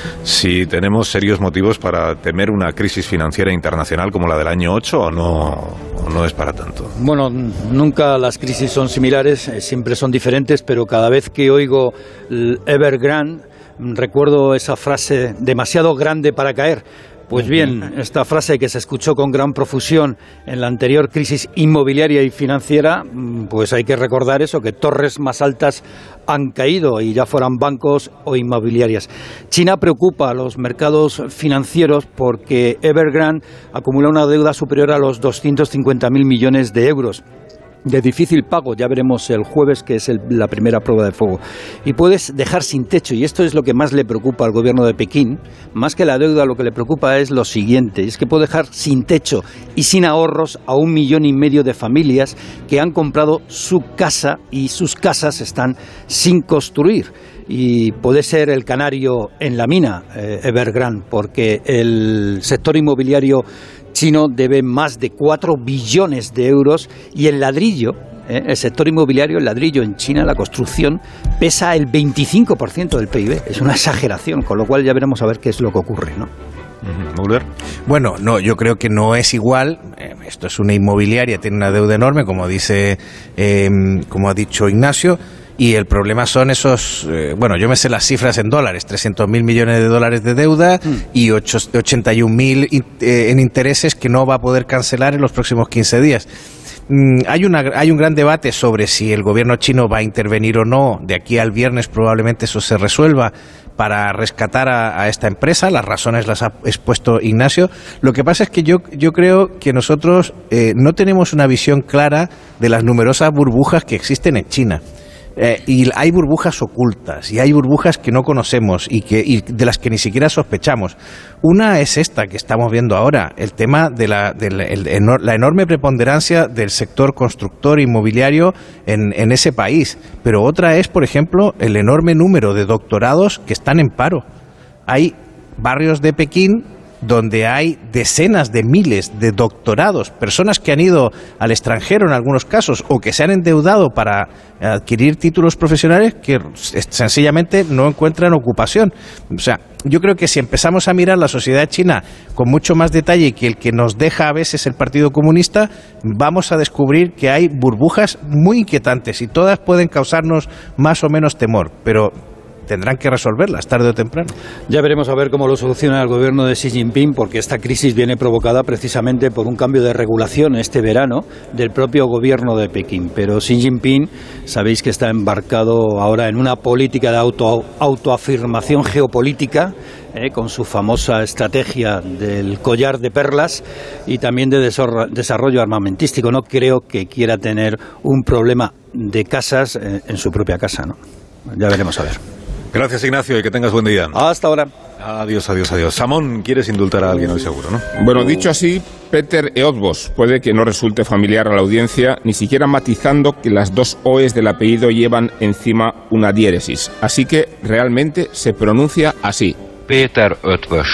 si tenemos serios motivos para temer una crisis financiera internacional como la del año ocho o no, o no es para tanto. Bueno, nunca las crisis son similares, eh, siempre son diferentes, pero cada vez que oigo el Evergrande, recuerdo esa frase, demasiado grande para caer. Pues bien, esta frase que se escuchó con gran profusión en la anterior crisis inmobiliaria y financiera, pues hay que recordar eso, que torres más altas han caído, y ya fueran bancos o inmobiliarias. China preocupa a los mercados financieros porque Evergrande acumula una deuda superior a los doscientos cincuenta mil millones de euros. De difícil pago, ya veremos el jueves, que es el, la primera prueba de fuego. Y puedes dejar sin techo, y esto es lo que más le preocupa al gobierno de Pekín. Más que la deuda, lo que le preocupa es lo siguiente, es que puede dejar sin techo y sin ahorros a un millón y medio de familias que han comprado su casa y sus casas están sin construir. Y puede ser el canario en la mina, eh, Evergrande, porque el sector inmobiliario chino debe más de cuatro billones de euros, y el ladrillo, ¿eh? el sector inmobiliario, el ladrillo en China, la construcción, pesa el veinticinco por ciento del P I B. Es una exageración, con lo cual ya veremos a ver qué es lo que ocurre, ¿no? ¿Müller? Bueno, no, yo creo que no es igual. Eh, esto es una inmobiliaria, tiene una deuda enorme, como dice, eh, como ha dicho Ignacio. Y el problema son esos, eh, bueno, yo me sé las cifras en dólares, trescientos mil millones de dólares de deuda mm. y ochenta y un mil eh, en intereses que no va a poder cancelar en los próximos quince días. Mm, hay, una, hay un gran debate sobre si el gobierno chino va a intervenir o no. De aquí al viernes probablemente eso se resuelva para rescatar a, a esta empresa. Las razones las ha expuesto Ignacio. Lo que pasa es que yo, yo creo que nosotros eh, no tenemos una visión clara de las numerosas burbujas que existen en China. Eh, y hay burbujas ocultas, y hay burbujas que no conocemos y, que, y de las que ni siquiera sospechamos. Una es esta que estamos viendo ahora, el tema de la, de la, el, la enorme preponderancia del sector constructor inmobiliario en, en ese país. Pero otra es, por ejemplo, el enorme número de doctorados que están en paro. Hay barrios de Pekín donde hay decenas de miles de doctorados, personas que han ido al extranjero en algunos casos o que se han endeudado para adquirir títulos profesionales que sencillamente no encuentran ocupación. O sea, yo creo que si empezamos a mirar la sociedad china con mucho más detalle que el que nos deja a veces el Partido Comunista, vamos a descubrir que hay burbujas muy inquietantes y todas pueden causarnos más o menos temor, pero tendrán que resolverlas tarde o temprano. Ya veremos a ver cómo lo soluciona el gobierno de Xi Jinping, porque esta crisis viene provocada precisamente por un cambio de regulación este verano del propio gobierno de Pekín. Pero Xi Jinping, sabéis que está embarcado ahora en una política de auto, autoafirmación geopolítica, eh, con su famosa estrategia del collar de perlas y también de desarrollo armamentístico. No creo que quiera tener un problema de casas eh, en su propia casa, ¿no? Ya veremos a ver. Gracias, Ignacio, y que tengas buen día. Hasta ahora. Adiós, adiós, adiós. Samón, ¿quieres indultar a alguien hoy seguro, no? Bueno, dicho así, Peter Eötvös puede que no resulte familiar a la audiencia, ni siquiera matizando que las dos oes del apellido llevan encima una diéresis. Así que realmente se pronuncia así. Peter Eötvös.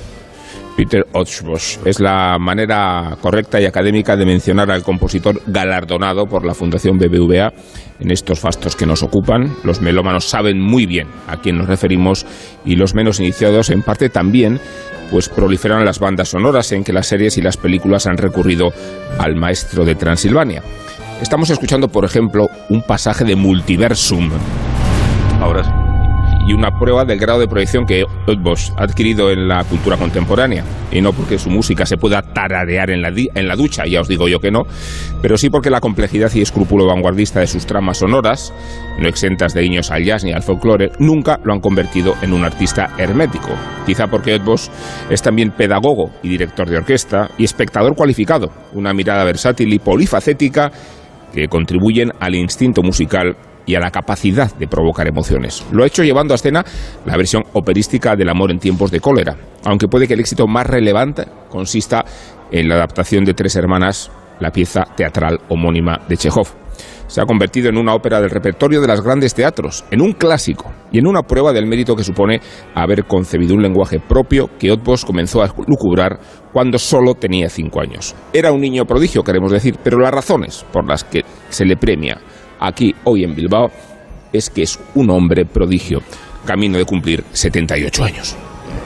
Peter Eötvös es la manera correcta y académica de mencionar al compositor galardonado por la Fundación B B V A en estos fastos que nos ocupan. Los melómanos saben muy bien a quién nos referimos y los menos iniciados en parte también, pues proliferan las bandas sonoras en que las series y las películas han recurrido al maestro de Transilvania. Estamos escuchando, por ejemplo, un pasaje de Multiversum. Ahora sí. Y una prueba del grado de proyección que Eötvös ha adquirido en la cultura contemporánea. Y no porque su música se pueda tararear en la, di- en la ducha, ya os digo yo que no, pero sí porque la complejidad y escrúpulo vanguardista de sus tramas sonoras, no exentas de guiños al jazz ni al folclore, nunca lo han convertido en un artista hermético. Quizá porque Eötvös es también pedagogo y director de orquesta y espectador cualificado, una mirada versátil y polifacética que contribuyen al instinto musical y a la capacidad de provocar emociones. Lo ha hecho llevando a escena la versión operística del Amor en tiempos de cólera, aunque puede que el éxito más relevante consista en la adaptación de Tres hermanas, la pieza teatral homónima de Chejov. Se ha convertido en una ópera del repertorio de los grandes teatros, en un clásico y en una prueba del mérito que supone haber concebido un lenguaje propio que Otbos comenzó a lucubrar cuando solo tenía cinco años. Era un niño prodigio, queremos decir, pero las razones por las que se le premia aquí hoy en Bilbao es que es un hombre prodigio, camino de cumplir setenta y ocho años.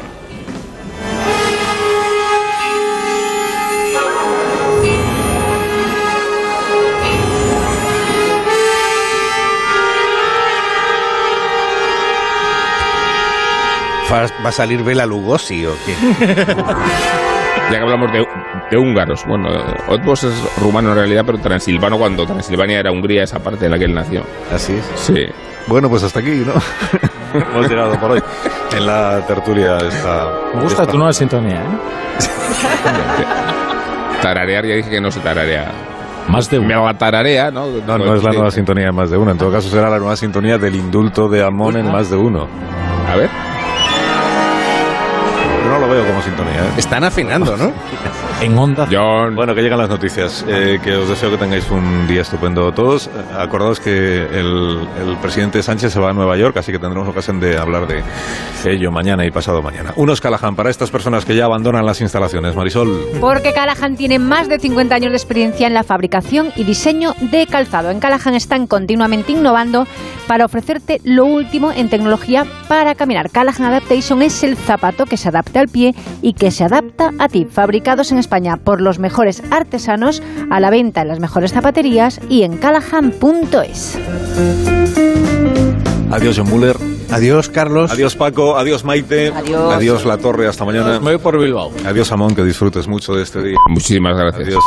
¿Va a salir Bela Lugosi o qué? Ya que hablamos de, de húngaros, bueno, Otbos es rumano en realidad, pero transilvano cuando Transilvania era Hungría, esa parte en la que él nació. ¿Así es? Sí. Bueno, pues hasta aquí, ¿no? Hemos llegado por hoy. En la tertulia está... Me gusta está. tu nueva sintonía, ¿eh? Tararear, ya dije que no se tararea. Más de Me uno. hago tararea, ¿no? No, no es la nueva sintonía de Más de Uno. En todo caso será la nueva sintonía del indulto de Amón en Más de Uno. A ver. Yo no lo veo como sintonía, ¿eh? Están afinando, ¿no? En onda. John. Bueno, que llegan las noticias. Eh, que os deseo que tengáis un día estupendo todos. Eh, acordaos que el, el presidente Sánchez se va a Nueva York, así que tendremos ocasión de hablar de ello mañana y pasado mañana. Unos Callahan para estas personas que ya abandonan las instalaciones. Marisol. Porque Callahan tiene más de cincuenta años de experiencia en la fabricación y diseño de calzado. En Callahan están continuamente innovando para ofrecerte lo último en tecnología para caminar. Callahan Adaptation es el zapato que se adapta al pie y que se adapta a ti. Fabricados en España por los mejores artesanos, a la venta en las mejores zapaterías y en callahan punto es. Adiós, John Muller. Adiós, Carlos. Adiós, Paco. Adiós, Maite. Adiós. Adiós, La Torre. Hasta mañana. Me voy por Bilbao. Adiós, Amón. Que disfrutes mucho de este día. Muchísimas gracias. Adiós.